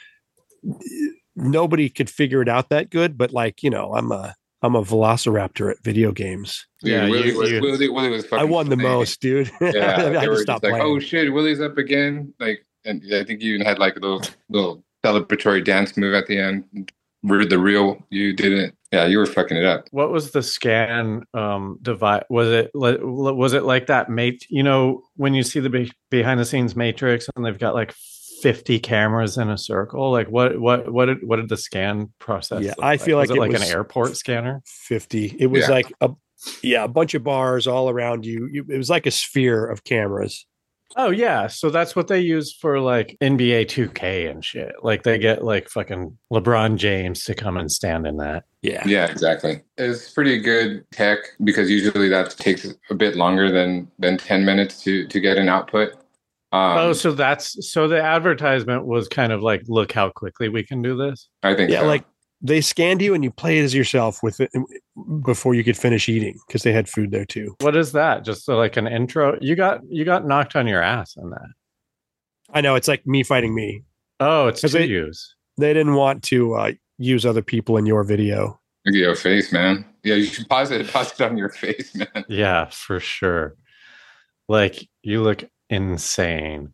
nobody could figure it out that good. But like, you know, I'm a velociraptor at video games. Yeah, Willie was fucking I won the most, dude. Yeah, I just stopped playing. Oh shit, Willie's up again! Like, and I think you even had like a little celebratory dance move at the end. The real you didn't. Yeah, you were fucking it up. What was the scan device? Was it like that? You know, when you see the behind the scenes Matrix and they've got like 50 cameras in a circle, like what did the scan process look I feel like it was an airport scanner. 50. It was like a bunch of bars all around you. It was like a sphere of cameras. Oh yeah, so that's what they use for like NBA 2K and shit. Like they get like fucking LeBron James to come and stand in that. Yeah, exactly. It's pretty good tech because usually that takes a bit longer than 10 minutes to get an output. So the advertisement was kind of like, look how quickly we can do this. I think so. Like they scanned you and you played as yourself with it before you could finish eating because they had food there too. What is that? Just like an intro? You got knocked on your ass in that. I know, it's like me fighting me. Oh, it's to use. They didn't want to use other people in your video. Look at your face, man. Yeah, you should pause it on your face, man. Yeah, for sure. Like you look insane.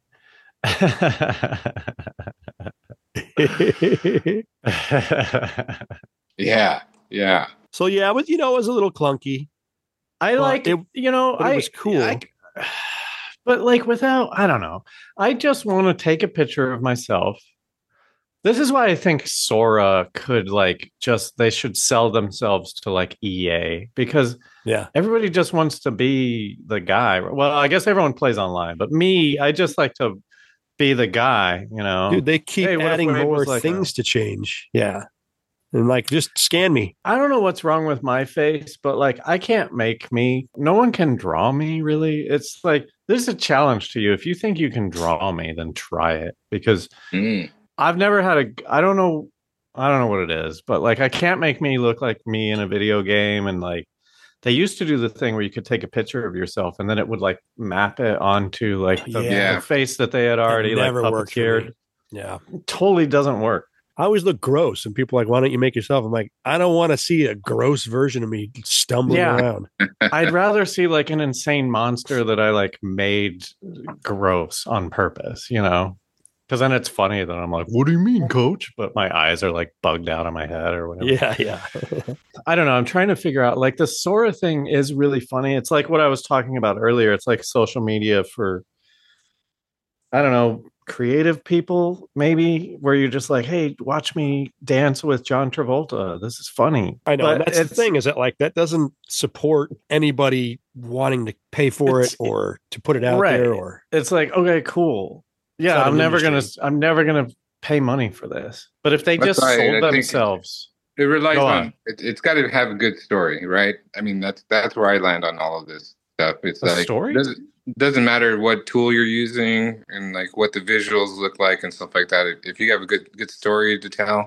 Yeah. So yeah, it was a little clunky. I like it. You know, it was cool. But like I don't know. I just want to take a picture of myself. This is why I think Sora could they should sell themselves to like EA because everybody just wants to be the guy. Well, I guess everyone plays online, but me, I just like to be the guy, you know. Dude, they keep adding more things to change. Yeah. And like, just scan me. I don't know what's wrong with my face, but like, I can't make me. No one can draw me, really. It's like this is a challenge to you. If you think you can draw me, then try it, because Mm. I've never had I don't know what it is, but like I can't make me look like me in a video game. And like they used to do the thing where you could take a picture of yourself and then it would like map it onto like Yeah. the face that they had already like never worked for me. puppeteered. Yeah. Totally doesn't work. I always look gross, and people are like, why don't you make yourself? I'm like, I don't want to see a gross version of me stumbling Yeah. around. I'd rather see like an insane monster that I like made gross on purpose, you know? Because then it's funny that I'm like, what do you mean, coach? But my eyes are like bugged out of my head or whatever. Yeah, yeah. I don't know. I'm trying to figure out like the Sora thing is really funny. It's like what I was talking about earlier. It's like social media for, I don't know, creative people, maybe, where you're just like, hey, watch me dance with John Travolta. This is funny. I know. But And that's the thing, is that like that doesn't support anybody wanting to pay for it or to put it out Right. there. Or It's like, okay, cool. Yeah, not I'm an never industry. gonna pay money for this. But if they That's just right, I sold think- themselves, It relies Go on on. it's got to have a good story, right? I mean, that's where I land on all of this stuff. It's A like story? doesn't matter what tool you're using and like what the visuals look like and stuff like that. If you have a good story to tell,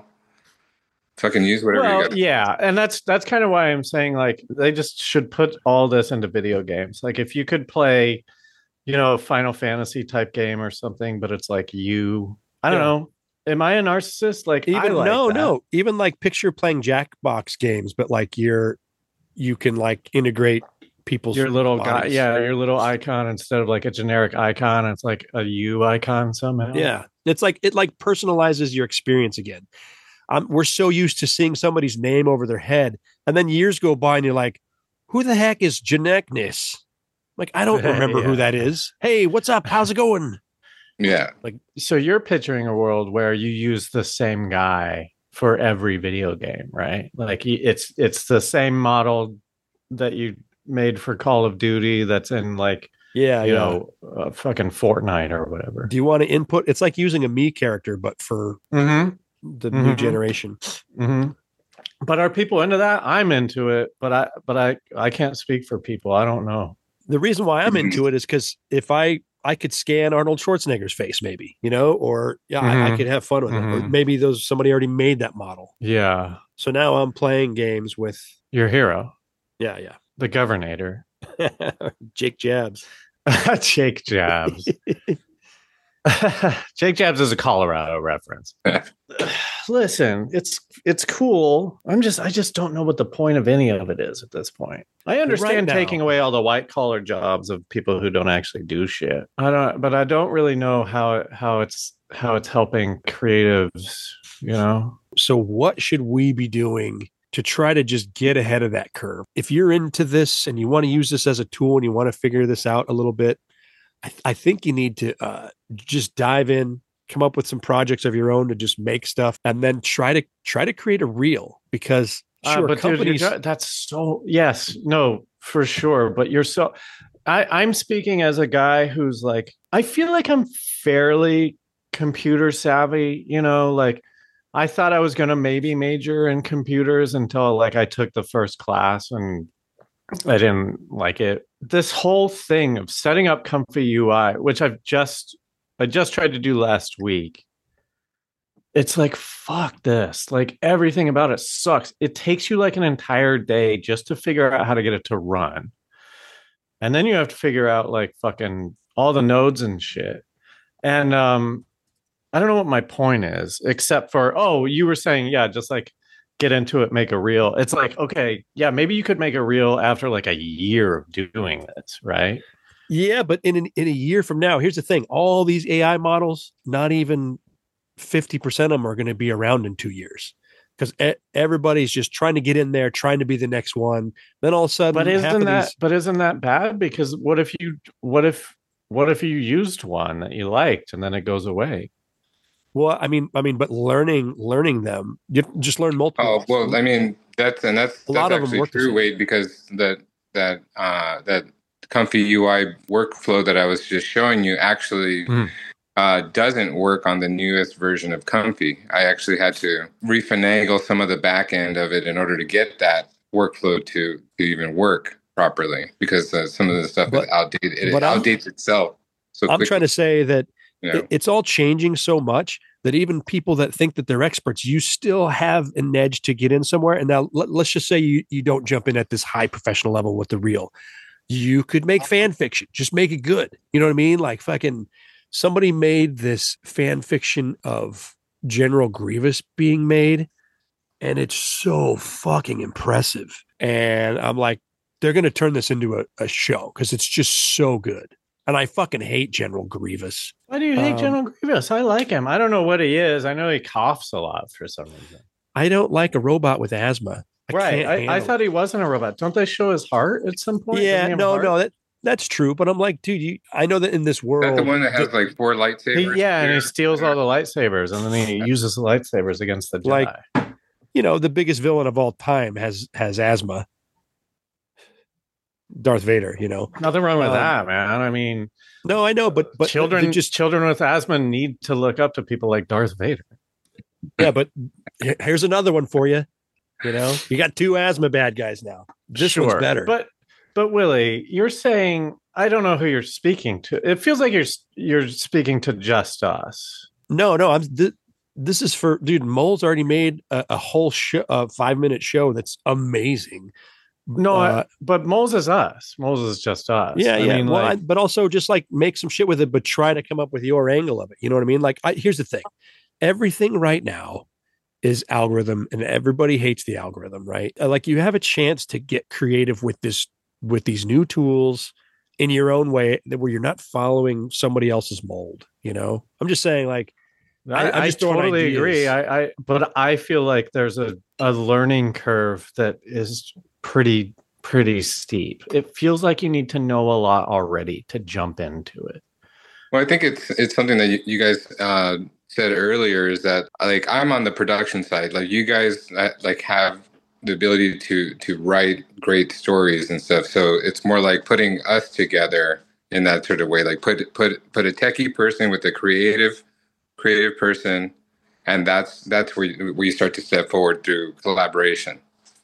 fucking use whatever you well, got. yeah, and that's kind of why I'm saying like they just should put all this into video games. Like if you could play, you know, a Final Fantasy type game or something, but it's like you, I don't Yeah. know. Am I a narcissist? Like I even like that. no, even like picture playing Jackbox games, but like you can like integrate people's Your little guy, bodies. yeah, your little icon instead of like a generic icon, it's like a you icon somehow. Yeah, it's like it like personalizes your experience again. We're so used to seeing somebody's name over their head, and then years go by, and you're like, "Who the heck is Janekness?" Like, I don't remember who Yeah. that is. Hey, what's up? How's it going? Yeah. So you're picturing a world where you use the same guy for every video game, right? Like it's the same model that you made for Call of Duty that's in like Yeah, you yeah. know fucking Fortnite or whatever. Do you want to input? It's like using a me character, but for Mm-hmm. the new Mhm. generation. Mm-hmm. But are people into that? I'm into it, but I can't speak for people. I don't know. The reason why I'm into it is because if I could scan Arnold Schwarzenegger's face, maybe, you know, or yeah, I Mhm. could have fun with it. Or Mhm. maybe somebody already made that model. Yeah, So now I'm playing games with your hero, yeah, the Governator, yeah. Jake Jabs. Jake Jabs. Jake Jabs is a Colorado reference. Listen, it's cool. I just don't know what the point of any of it is at this point. I understand now- taking away all the white collar jobs of people who don't actually do shit. I don't really know how it's helping creatives, you know? So what should we be doing to try to just get ahead of that curve? If you're into this and you want to use this as a tool and you want to figure this out a little bit, I think you need to just dive in, come up with some projects of your own to just make stuff, and then try to create a reel. Because sure, But dude, companies, that's so yes, no, for sure. But you're so I'm speaking as a guy who's like, I feel like I'm fairly computer savvy, you know, like I thought I was gonna maybe major in computers until like I took the first class and I didn't like it. This whole thing of setting up Comfy UI, which I just tried to do last week. It's like, fuck this. Like everything about it sucks. It takes you like an entire day just to figure out how to get it to run. And then you have to figure out like fucking all the nodes and shit. And I don't know what my point is, except for, oh, you were saying, yeah, just like get into it, make a reel. It's like, okay, yeah, maybe you could make a reel after like a year of doing this, right? yeah, but in a year from now, here's the thing: all these AI models, not even 50% of them are going to be around in 2 years, because everybody's just trying to get in there, trying to be the next one. Then all of a sudden, But half of isn't that bad? Because what if you used one that you liked and then it goes away? Well, I mean, but learning them, you just learn multiple. Oh well, I mean that's A lot of them actually work the true, same. Wade, because that Comfy UI workflow that I was just showing you actually doesn't work on the newest version of Comfy. I actually had to refinagle some of the back end of it in order to get that workflow to even work. properly because some of the stuff is outdated. It outdates itself. So I'm trying to say that you know? it's all changing so much that even people that think that they're experts, you still have an edge to get in somewhere. And now let's just say you don't jump in at this high professional level with the reel. You could make fan fiction, just make it good. You know what I mean? Like fucking somebody made this fan fiction of General Grievous being made, and it's so fucking impressive. And I'm like, they're going to turn this into a show because it's just so good. And I fucking hate General Grievous. Why do you hate General Grievous? I like him. I don't know what he is. I know he coughs a lot for some reason. I don't like a robot with asthma. I thought he wasn't a robot. Don't they show his heart at some point? Yeah, no, that's true. But I'm like, dude, I know that in this world, is that the one that has like 4 lightsabers. And he steals all the lightsabers, and then he uses the lightsabers against the Jedi. Like, the biggest villain of all time has asthma. Darth Vader, Nothing wrong with that, man. I mean, no, I know, but children with asthma need to look up to people like Darth Vader. Yeah, but here's another one for you. You got 2 asthma bad guys now. This one's better. But Willie, you're saying, I don't know who you're speaking to. It feels like you're speaking to just us. No, this is for dude. Mole's already made a whole show, a 5-minute show that's amazing. No, but Moles is us. Moles is just us. Yeah, I mean, but also just like make some shit with it, but try to come up with your angle of it. You know what I mean? Like, here's the thing: everything right now is algorithm, and everybody hates the algorithm, right? Like, you have a chance to get creative with these new tools in your own way, where you're not following somebody else's mold. I'm just saying, like, I totally agree. But I feel like there's a learning curve that is pretty steep. It feels like you need to know a lot already to jump into it. Well, I think it's something that you guys said earlier, is that like I'm on the production side. Like you guys like have the ability to write great stories and stuff. So it's more like putting us together in that sort of way. Like put a techie person with a creative person, and that's where you start to step forward through collaboration.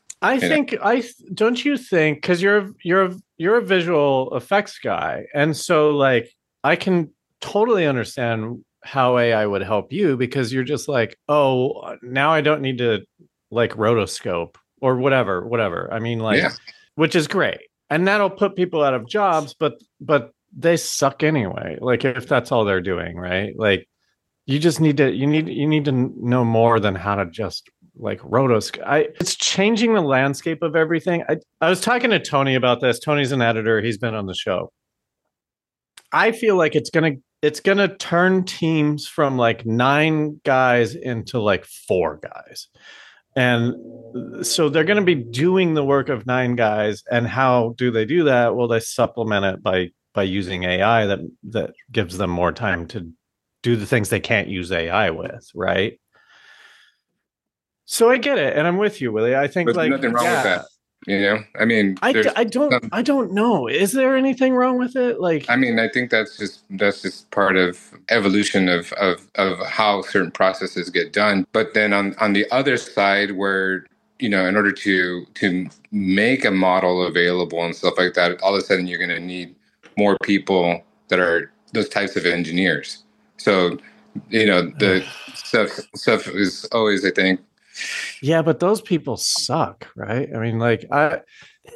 Don't you think, because you're a visual effects guy, and so like I can totally understand how AI would help you, because you're just like, oh, now I don't need to like rotoscope or whatever. I mean, like, which is great, and that'll put people out of jobs, but they suck anyway. Like, if that's all they're doing, right? Like, you just need to know more than how to just like rotoscope. It's changing the landscape of everything. I was talking to Tony about this. Tony's an editor. He's been on the show. I feel like it's gonna turn teams from like 9 guys into like 4 guys. And so they're going to be doing the work of 9 guys. And how do they do that? Well, they supplement it by using AI that gives them more time to do the things they can't use AI with, right? So I get it, and I'm with you, Willie. I think, but like, nothing wrong with that. I mean, I don't know. Is there anything wrong with it? Like, I mean, I think that's just part of evolution of how certain processes get done. But then on the other side, where in order to make a model available and stuff like that, all of a sudden you're going to need more people that are those types of engineers. So the stuff is always, I think. Yeah, but those people suck, right? I mean, like, well,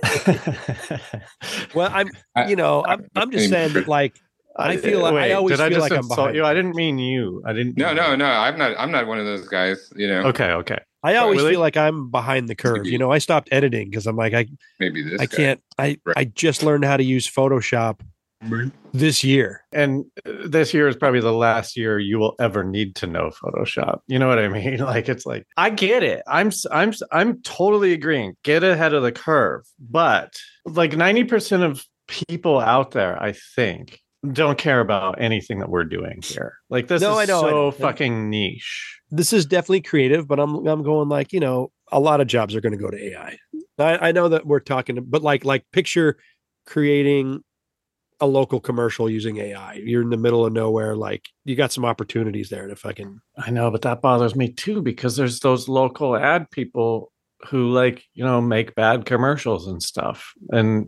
I'm just saying that, like, I feel like I always feel like I'm behind you. I didn't mean you. I didn't. No. I'm not one of those guys. Okay. I always feel like I'm behind the curve. I stopped editing because I'm like, I can't. I just learned how to use Photoshop this year, and this year is probably the last year you will ever need to know Photoshop. You know what I mean? Like, it's like, I get it. I'm totally agreeing. Get ahead of the curve, but like 90% of people out there, I think, don't care about anything that we're doing here. Like, this is so fucking niche. This is definitely creative, but I'm going like, a lot of jobs are going to go to AI. I know that we're talking, but like picture creating a local commercial using AI. You're in the middle of nowhere. Like, you got some opportunities there to fucking. I know, but that bothers me too, because there's those local ad people who, like, make bad commercials and stuff. And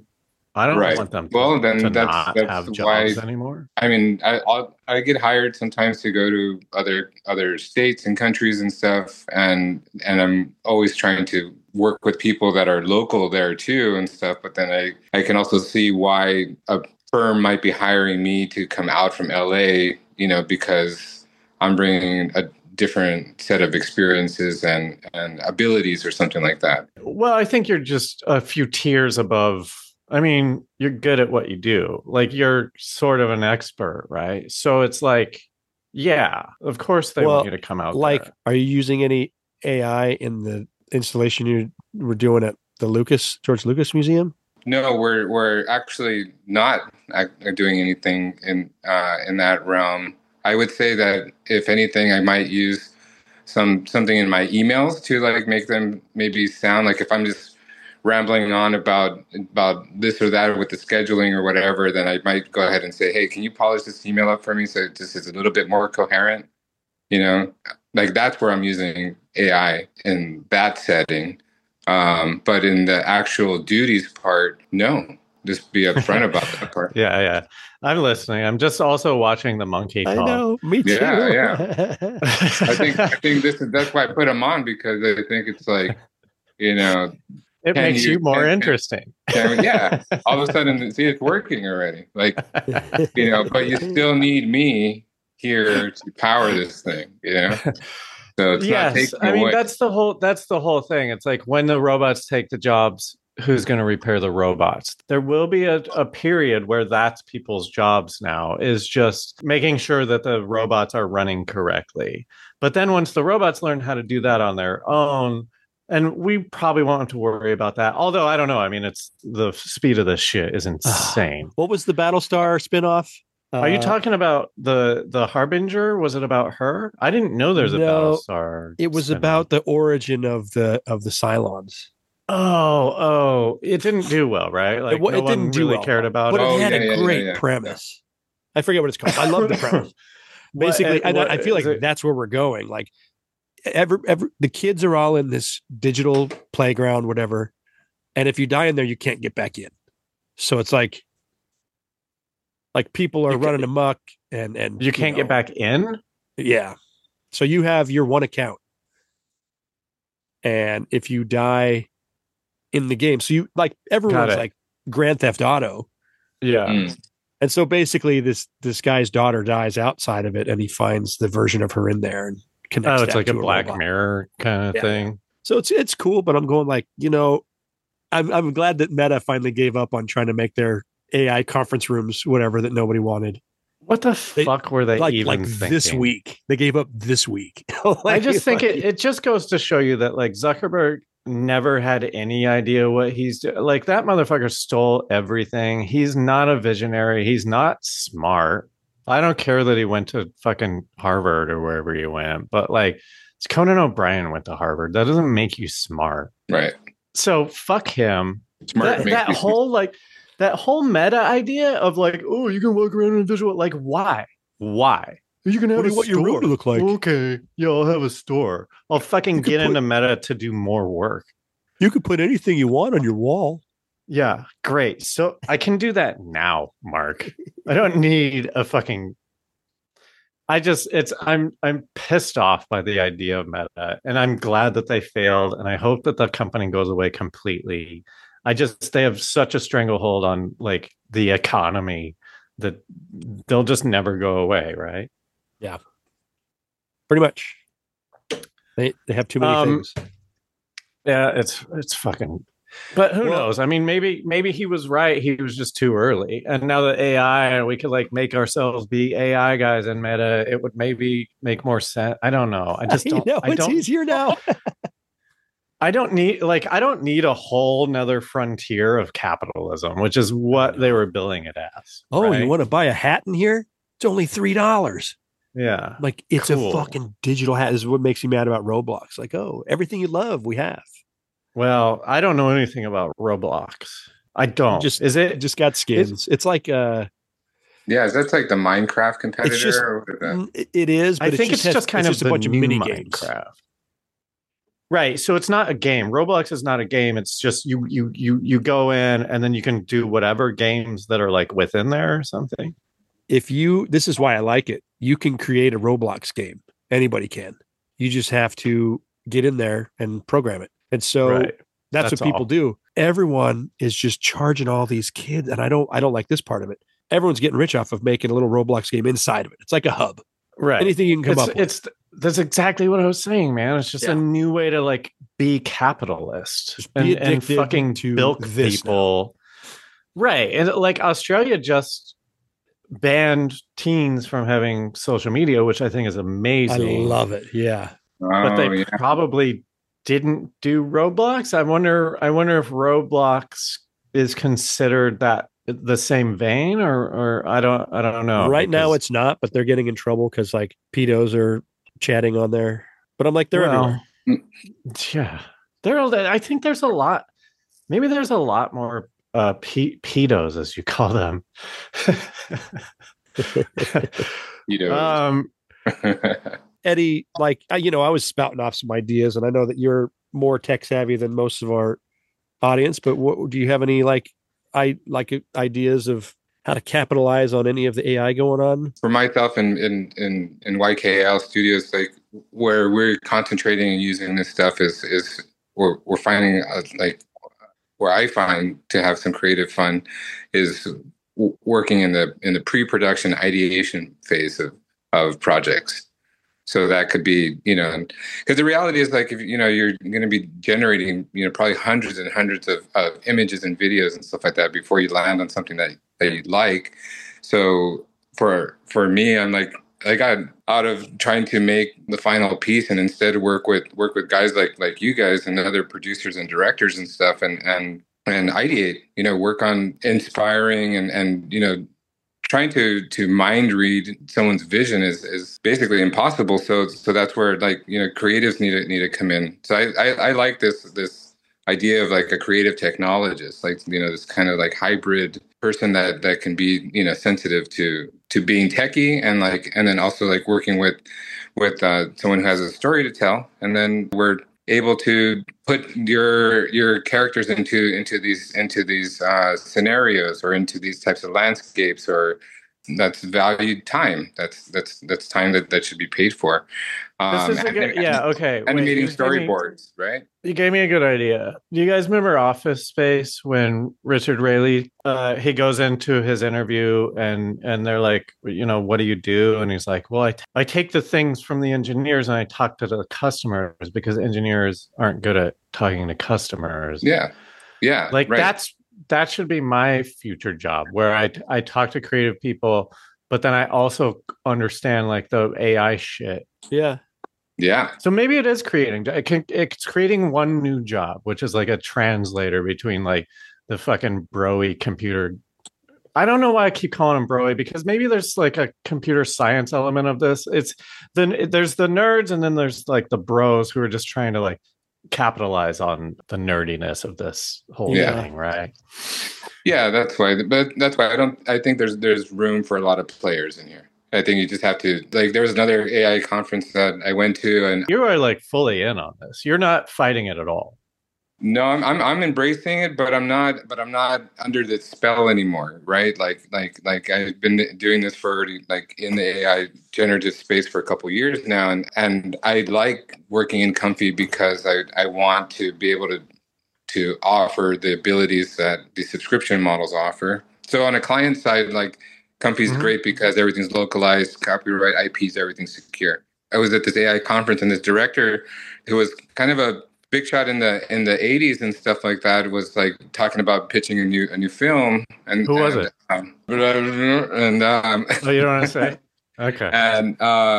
I don't Right. want them Well, then to that's not that's have why. jobs anymore. I mean, I get hired sometimes to go to other states and countries and stuff, and I'm always trying to work with people that are local there too and stuff. But then I can also see why a firm might be hiring me to come out from LA, because I'm bringing a different set of experiences and abilities or something like that. Well, I think you're just a few tiers above. I mean, you're good at what you do. Like you're sort of an expert, right? So it's like, yeah, of course they want you to come out like, there. are you using any AI in the installation you were doing at the George Lucas Museum? No, we're actually not doing anything in that realm. I would say that if anything, I might use something in my emails to like make them maybe sound like if I'm just rambling on about this or that with the scheduling or whatever, then I might go ahead and say, hey, can you polish this email up for me so it just is a little bit more coherent? Like that's where I'm using AI in that setting. But in the actual duties part, no. Just be upfront about that part. Yeah. I'm listening. I'm just also watching the monkey talk. I know, me too. Yeah. I think that's why I put them on, because I think it's like, it makes you more interesting. Yeah. All of a sudden, see, it's working already. Like, but you still need me here to power this thing, So it's not taking away. I mean, that's the whole thing. It's like when the robots take the jobs, who's going to repair the robots? There will be a period where that's people's jobs now, is just making sure that the robots are running correctly. But then once the robots learn how to do that on their own, and we probably won't have to worry about that. Although I don't know. I mean, it's the speed of this shit is insane. What was the Battlestar spinoff? Are you talking about the Harbinger? Was it about her? I didn't know there's a Battlestar. It was about the origin of the Cylons. Oh, it didn't do well, right? Like it didn't do well, cared about but it. It had a great premise. I forget what it's called. I love the premise. Basically, I feel like that's where we're going. Like the kids are all in this digital playground, whatever. And if you die in there, you can't get back in. So it's like people are running amok and you can't get back in. Yeah. So you have your one account. And if you die in the game, so you like everyone's like Grand Theft Auto. Yeah. And so basically this guy's daughter dies outside of it and he finds the version of her in there and connects. Oh, it's like a Black Mirror kind of thing. So it's cool, but I'm going like, I'm glad that Meta finally gave up on trying to make their AI conference rooms, whatever, that nobody wanted. What the fuck were they even thinking? This week? They gave up this week. I just think it just goes to show you that like Zuckerberg never had any idea what he's doing. Like that motherfucker stole everything. He's not a visionary. He's not smart. I don't care that he went to fucking Harvard or wherever he went, but like it's Conan O'Brien went to Harvard. That doesn't make you smart. Right. So fuck him. Smart That whole meta idea of like, oh, you can walk around in a visual, like, why? You can have what your room to look like. Okay, yeah, I'll have a store. I'll fucking get into Meta to do more work. You could put anything you want on your wall. Yeah, great. So I can do that now, Mark. I don't need a fucking. I'm pissed off by the idea of Meta, and I'm glad that they failed, and I hope that the company goes away completely. They have such a stranglehold on like the economy that they'll just never go away, right? Yeah, pretty much. They have too many things. Yeah, it's fucking. But who knows? I mean, maybe he was right. He was just too early. And now that AI, we could like make ourselves be AI guys in Meta. It would maybe make more sense. I don't know. I just don't. It's easier now. I don't need a whole nother frontier of capitalism, which is what they were billing it as. Oh, right? You want to buy a hat in here? It's only $3. Yeah. Like it's a fucking digital hat. This is what makes me mad about Roblox. Like, oh, everything you love, we have. Well, I don't know anything about Roblox. I don't. It just got skins. It's like yeah, that's like the Minecraft competitor. It is, but I think it's just kind of a bunch of mini games. Minecraft. Right. So it's not a game. Roblox is not a game. It's just you go in and then you can do whatever games that are like within there or something. This is why I like it. You can create a Roblox game. Anybody can. You just have to get in there and program it. And so Right. that's what people do. Everyone is just charging all these kids, and I don't like this part of it. Everyone's getting rich off of making a little Roblox game inside of it. It's like a hub. Right. Anything you can come up with. That's exactly what I was saying, man. It's just a new way to like be capitalist Just be and fucking to bilk this people. Right. And like Australia just banned teens from having social media, which I think is amazing. I love it. Yeah. But they probably didn't do Roblox. I wonder if Roblox is considered that the same vein or I don't know. Right now it's not, but they're getting in trouble because like pedos are chatting on there. But I'm like, they're everywhere. Yeah. I think there's a lot. Maybe there's a lot more pedos, as you call them. Eddie, like I was spouting off some ideas, and I know that you're more tech savvy than most of our audience. But what do you have any ideas of how to capitalize on any of the AI going on? For myself in YKL Studios, like where we're concentrating and using this stuff is we're finding like where I find to have some creative fun is working in the pre-production ideation phase of projects. So that could be, because the reality is like, if you're going to be generating, probably hundreds and hundreds of images and videos and stuff like that before you land on something that you like. So for me, I'm like, I got out of trying to make the final piece and instead work with guys like you guys and other producers and directors and stuff and ideate, work on inspiring and trying to mind read someone's vision is basically impossible. So that's where like, creatives need to come in. So I like this idea of like a creative technologist, like, this kind of like hybrid person that can be, sensitive to being techie and then also like working with someone who has a story to tell. And then we're able to put your characters into these scenarios or into these types of landscapes, or that's valued time. That's time that should be paid for. This is okay. Animating storyboards, right? You gave me a good idea. Do you guys remember Office Space when Richard Raley he goes into his interview and they're like, what do you do? And he's like, well, I take the things from the engineers and I talk to the customers because engineers aren't good at talking to customers. Yeah. Like right. that should be my future job where I talk to creative people, but then I also understand like the AI shit. Yeah. Yeah. So maybe it is it's creating one new job, which is like a translator between like the fucking broy computer. I don't know why I keep calling them broy because maybe there's like a computer science element of this. There's the nerds and then there's like the bros who are just trying to like capitalize on the nerdiness of this whole thing, right? Yeah, that's why. But that's why I think there's room for a lot of players in here. I think you just have to like. There was another AI conference that I went to, and you are like fully in on this. You're not fighting it at all. No, I'm embracing it, but I'm not under the spell anymore, right? Like I've been doing this for like in the AI generative space for a couple of years now, and I like working in Comfy because I want to be able to offer the abilities that the subscription models offer. So on a client side, like Comfy is great because everything's localized, copyright, IPs, everything's secure. I was at this AI conference, and this director, who was kind of a big shot in the 80s and stuff like that, was like talking about pitching a new film. And who was it? Oh, you don't want to say? Okay. And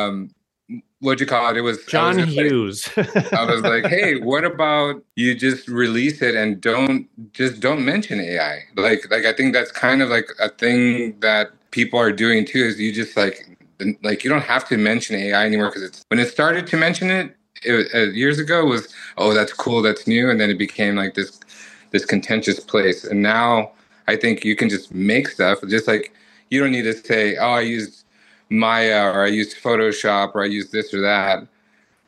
what'd you call it? It was John Hughes. I was like, hey, what about you just release it and don't mention AI? Like I think that's kind of like a thing that people are doing too. Is you just like you don't have to mention AI anymore because it's when it started to mention it years ago was, oh, that's cool, that's new, and then it became like this contentious place. And now I think you can just make stuff. Just like you don't need to say, oh, I used Maya or I used Photoshop or I used this or that.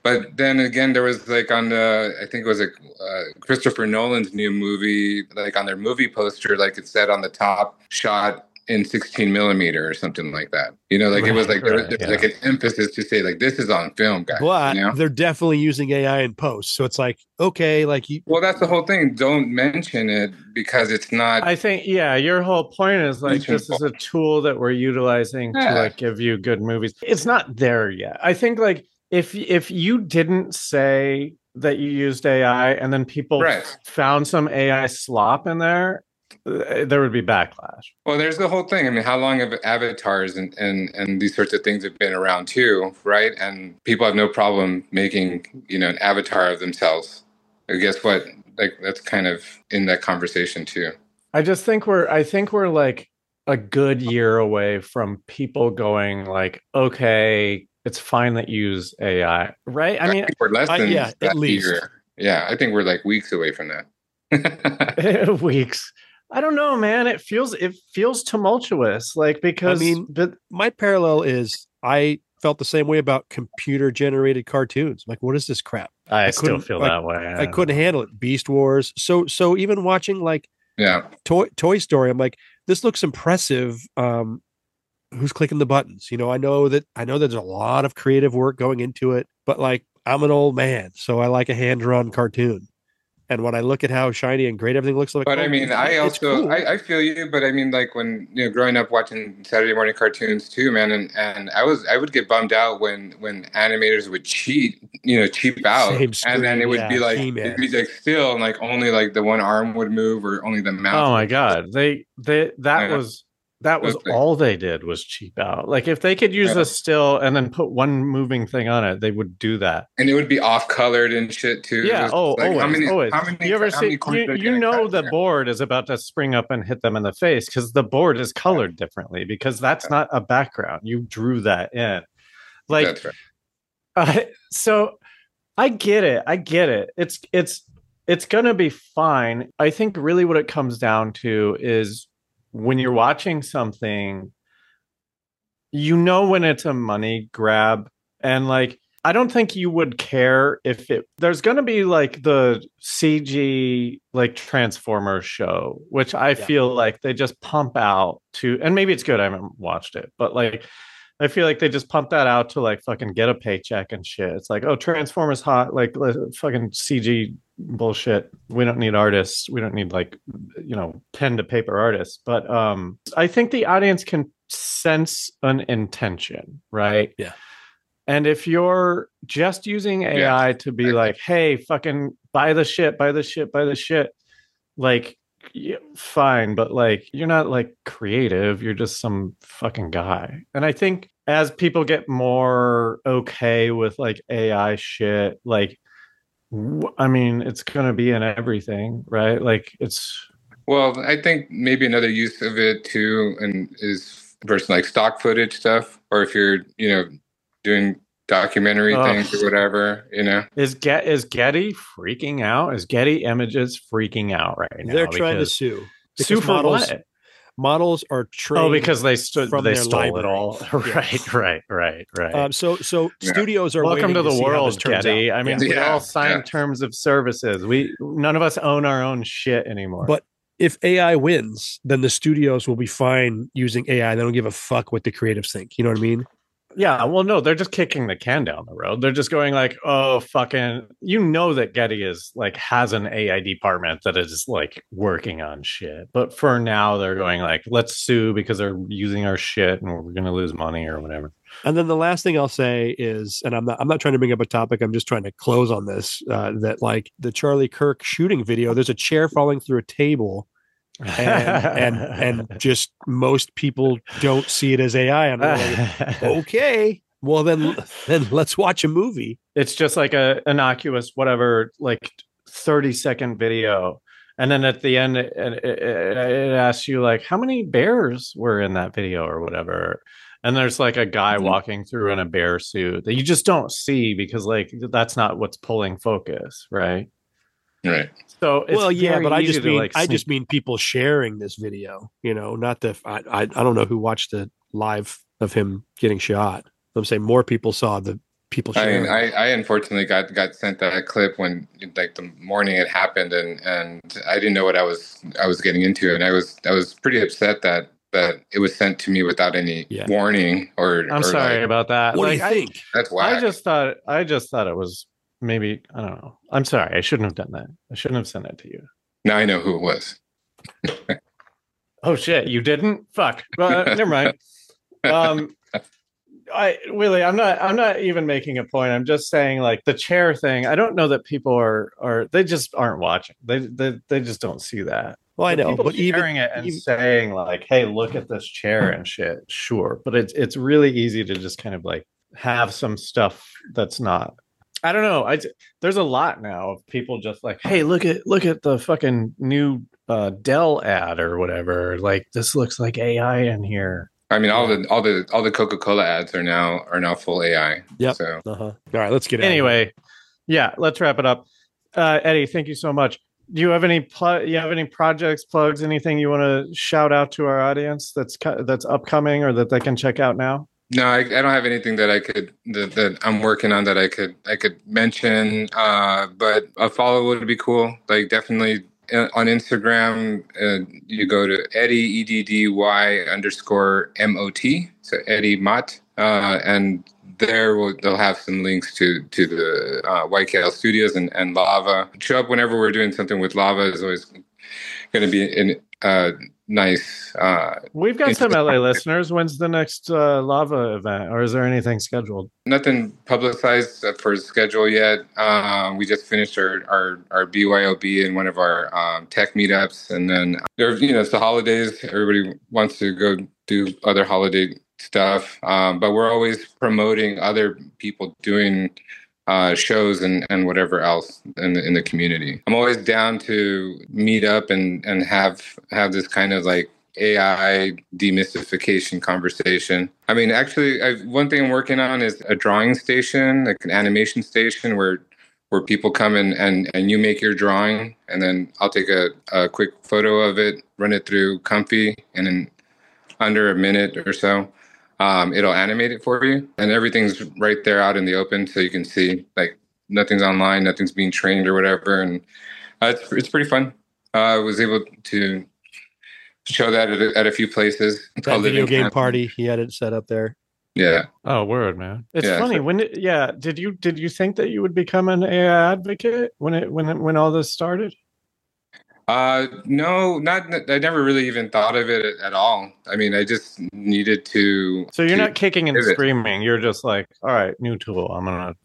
But then again, there was like on the, I think it was like Christopher Nolan's new movie, like on their movie poster, like it said on the top, shot in 16 millimeter or something like that. You know, like it was like there was like an emphasis to say like this is on film, guys. But you know? they're definitely using AI in post, so it's like okay, like you. Well, that's the whole thing. Don't mention it because it's not. I think your whole point is like this is a tool that we're utilizing to like give you good movies. It's not there yet. I think like if you didn't say that you used AI and then people found some AI slop in there would be backlash. Well, there's the whole thing. I mean, how long have avatars and these sorts of things have been around too, right? And people have no problem making, an avatar of themselves. I guess what? Like that's kind of in that conversation too. I think we're like a good year away from people going like, okay, it's fine that you use AI, right? I mean, we're less than at least. Year. Yeah, I think we're like weeks away from that. Weeks. I don't know, man. It feels tumultuous, like because but my parallel is I felt the same way about computer generated cartoons. Like, what is this crap? I still feel that way. I couldn't handle it. Beast Wars. So even watching like Toy Story, I'm like, this looks impressive. Who's clicking the buttons? I know that there's a lot of creative work going into it, but like I'm an old man, so I like a hand drawn cartoon. And when I look at how shiny and great everything looks like, but I mean, I also cool. I feel you. But I mean, like when growing up watching Saturday morning cartoons too, man, and I would get bummed out when animators would cheat out, and then it would be like it'd be like still, and like only like the one arm would move or only the mouth. Oh my god, that was all they did was cheap out. Like if they could use a still and then put one moving thing on it, they would do that. And it would be off colored and shit too. Yeah. Always. You ever see? The board is about to spring up and hit them in the face because the board is colored differently because that's not a background. You drew that in. Like, that's right. So I get it. It's gonna be fine. I think really what it comes down to is, when you're watching something, when it's a money grab. And like, I don't think you would care if there's going to be like the CG, like Transformers show, which I feel like they just pump out to, and maybe it's good. I haven't watched it, but like, I feel like they just pump that out to like fucking get a paycheck and shit. It's like, oh, Transformers hot, like fucking CG bullshit. We don't need artists. We don't need like, pen to paper artists. But I think the audience can sense an intention, right? Yeah. And if you're just using AI to be like, hey, fucking buy the shit, like, yeah, fine, but like you're not like creative, you're just some fucking guy. And I think as people get more okay with like AI shit, like I mean, it's gonna be in everything, right? Like I think maybe another use of it too, and is versus like stock footage stuff, or if you're doing documentary things or whatever, Is Getty freaking out? Is Getty Images freaking out right now? They're trying to sue. Sue for what? Models are trained. Because they stole library. It all. Right. So studios are welcome to the world, Getty. I mean, we all signed terms of services. None of us own our own shit anymore. But if AI wins, then the studios will be fine using AI. They don't give a fuck what the creatives think. You know what I mean? Yeah, well, no, they're just kicking the can down the road. They're just going like, oh, fucking, that Getty is like has an AI department that is like working on shit. But for now, they're going like, let's sue because they're using our shit and we're going to lose money or whatever. And then the last thing I'll say is, and I'm not trying to bring up a topic, I'm just trying to close on this, that like the Charlie Kirk shooting video, there's a chair falling through a table. and just most people don't see it as AI. I'm like, okay, well then let's watch a movie. It's just like a innocuous whatever, like 30-second video, and then at the end it asks you like how many bears were in that video or whatever, and there's like a guy walking through in a bear suit that you just don't see because like that's not what's pulling focus, right? Right. So but I just mean people sharing this video, not the I don't know who watched the live of him getting shot. I'm saying more people saw the people I sharing. mean, I unfortunately got sent that clip when like the morning it happened, and I didn't know what I was getting into, and I was pretty upset that it was sent to me without any warning I'm sorry like, about that. What like, do you think? That's whack. I just thought it was maybe, I don't know. I'm sorry. I shouldn't have done that. I shouldn't have sent it to you. Now I know who it was. Oh shit, you didn't? Fuck. Well, never mind. Willie, I'm not even making a point. I'm just saying, like, the chair thing. I don't know that people are they just aren't watching. They just don't see that. Well, I know, people but sharing it and saying like, "Hey, look at this chair and shit." Sure, but it's really easy to just kind of like have some stuff that's not. I don't know. There's a lot now of people just like, "Hey, look at the fucking new Dell ad or whatever. Like, this looks like AI in here." I mean, all the Coca-Cola ads are now full AI. Yep. So all right, let's get anyway. Yeah, let's wrap it up. Eddie, thank you so much. Do you have any projects, plugs, anything you want to shout out to our audience that's upcoming or that they can check out now? No, I don't have anything that I could that I'm working on that I could mention. But a follow would be cool. Like definitely on Instagram, you go to Eddie EDDY_MOT, so Eddie Mott, and they'll have some links to the YKL Studios and Lava. Show up whenever we're doing something with Lava is always going to be nice. We've got some LA listeners. When's the next Lava event, or is there anything scheduled? Nothing publicized for schedule yet. We just finished our BYOB in one of our tech meetups, and then it's the holidays. Everybody wants to go do other holiday stuff, but we're always promoting other people doing shows and whatever else in the community. I'm always down to meet up and have this kind of like AI demystification conversation. I mean, actually, one thing I'm working on is a drawing station, like an animation station where people come in and you make your drawing, and then I'll take a quick photo of it, run it through Comfy, and in under a minute or so, it'll animate it for you, and everything's right there out in the open, so you can see like nothing's online, nothing's being trained or whatever, and it's pretty fun. I was able to show that at a few places. That video game party he had it set up there. Yeah. Oh, word, man! It's funny did you think that you would become an AI advocate when all this started? No, I never really even thought of it at all. I mean, I just needed to. So you're not kicking and screaming. You're just like, all right, new tool. I'm gonna.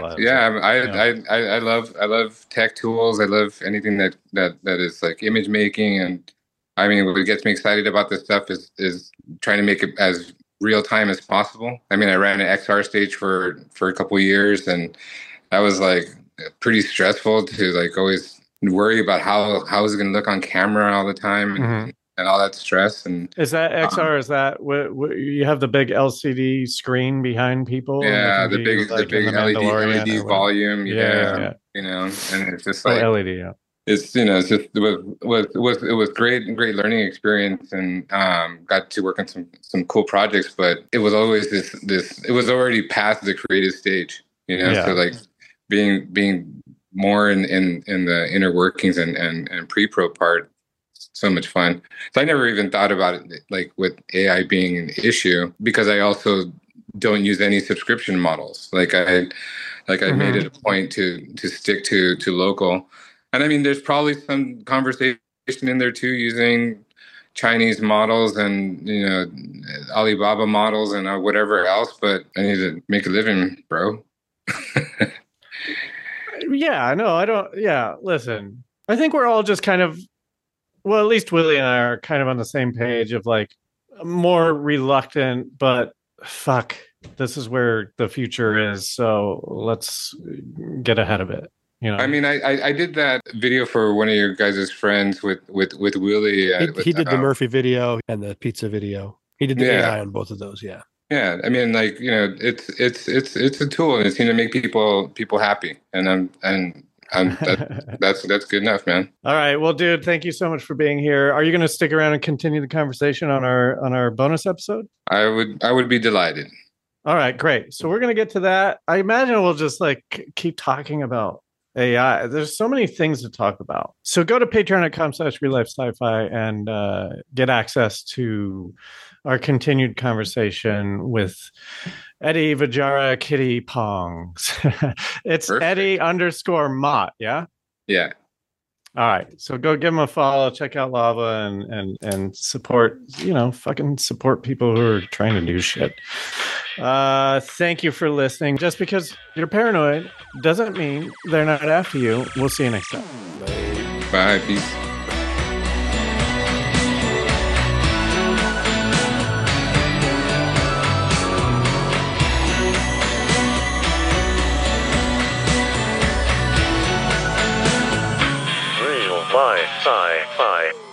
I love tech tools. I love anything that is like image making, and I mean, what gets me excited about this stuff is trying to make it as real time as possible. I mean, I ran an XR stage for a couple of years, and that was like pretty stressful to like always worry about how is it going to look on camera all the time and all that stress. And is that XR? Is that what you have the big LCD screen behind people? Yeah, the big LED volume. Yeah, you know, and it's just like LED. Yeah. It's it's just it was great learning experience, and got to work on some cool projects. But it was always this it was already past the creative stage, So like being more in the inner workings and pre-pro part, so much fun. So I never even thought about it like with AI being an issue, because I also don't use any subscription models. I made it a point to stick to local. And I mean, there's probably some conversation in there too, using Chinese models and Alibaba models and whatever else. But I need to make a living, bro. Yeah, no, I don't. Yeah, listen, I think we're all just kind of, well, at least Willie and I are kind of on the same page of like more reluctant, but fuck, this is where the future is. So let's get ahead of it. I mean, I did that video for one of your guys' friends with Willie. He did the Murphy video and the pizza video. He did the AI on both of those. Yeah. Yeah. I mean, like, it's a tool, and it's going to make people happy. And that's good enough, man. All right. Well, dude, thank you so much for being here. Are you going to stick around and continue the conversation on our bonus episode? I would be delighted. All right, great. So we're going to get to that. I imagine we'll just like keep talking about AI. There's so many things to talk about. So go to patreon.com/real-life-sci-fi and get access to our continued conversation with Eddie Vajara Kitty Pongs. It's Perfect. Eddie_Mott. Yeah. Yeah. All right. So go give him a follow, check out Lava and support, fucking support people who are trying to do shit. Thank you for listening. Just because you're paranoid doesn't mean they're not after you. We'll see you next time. Bye. Peace. Real life sci-fi.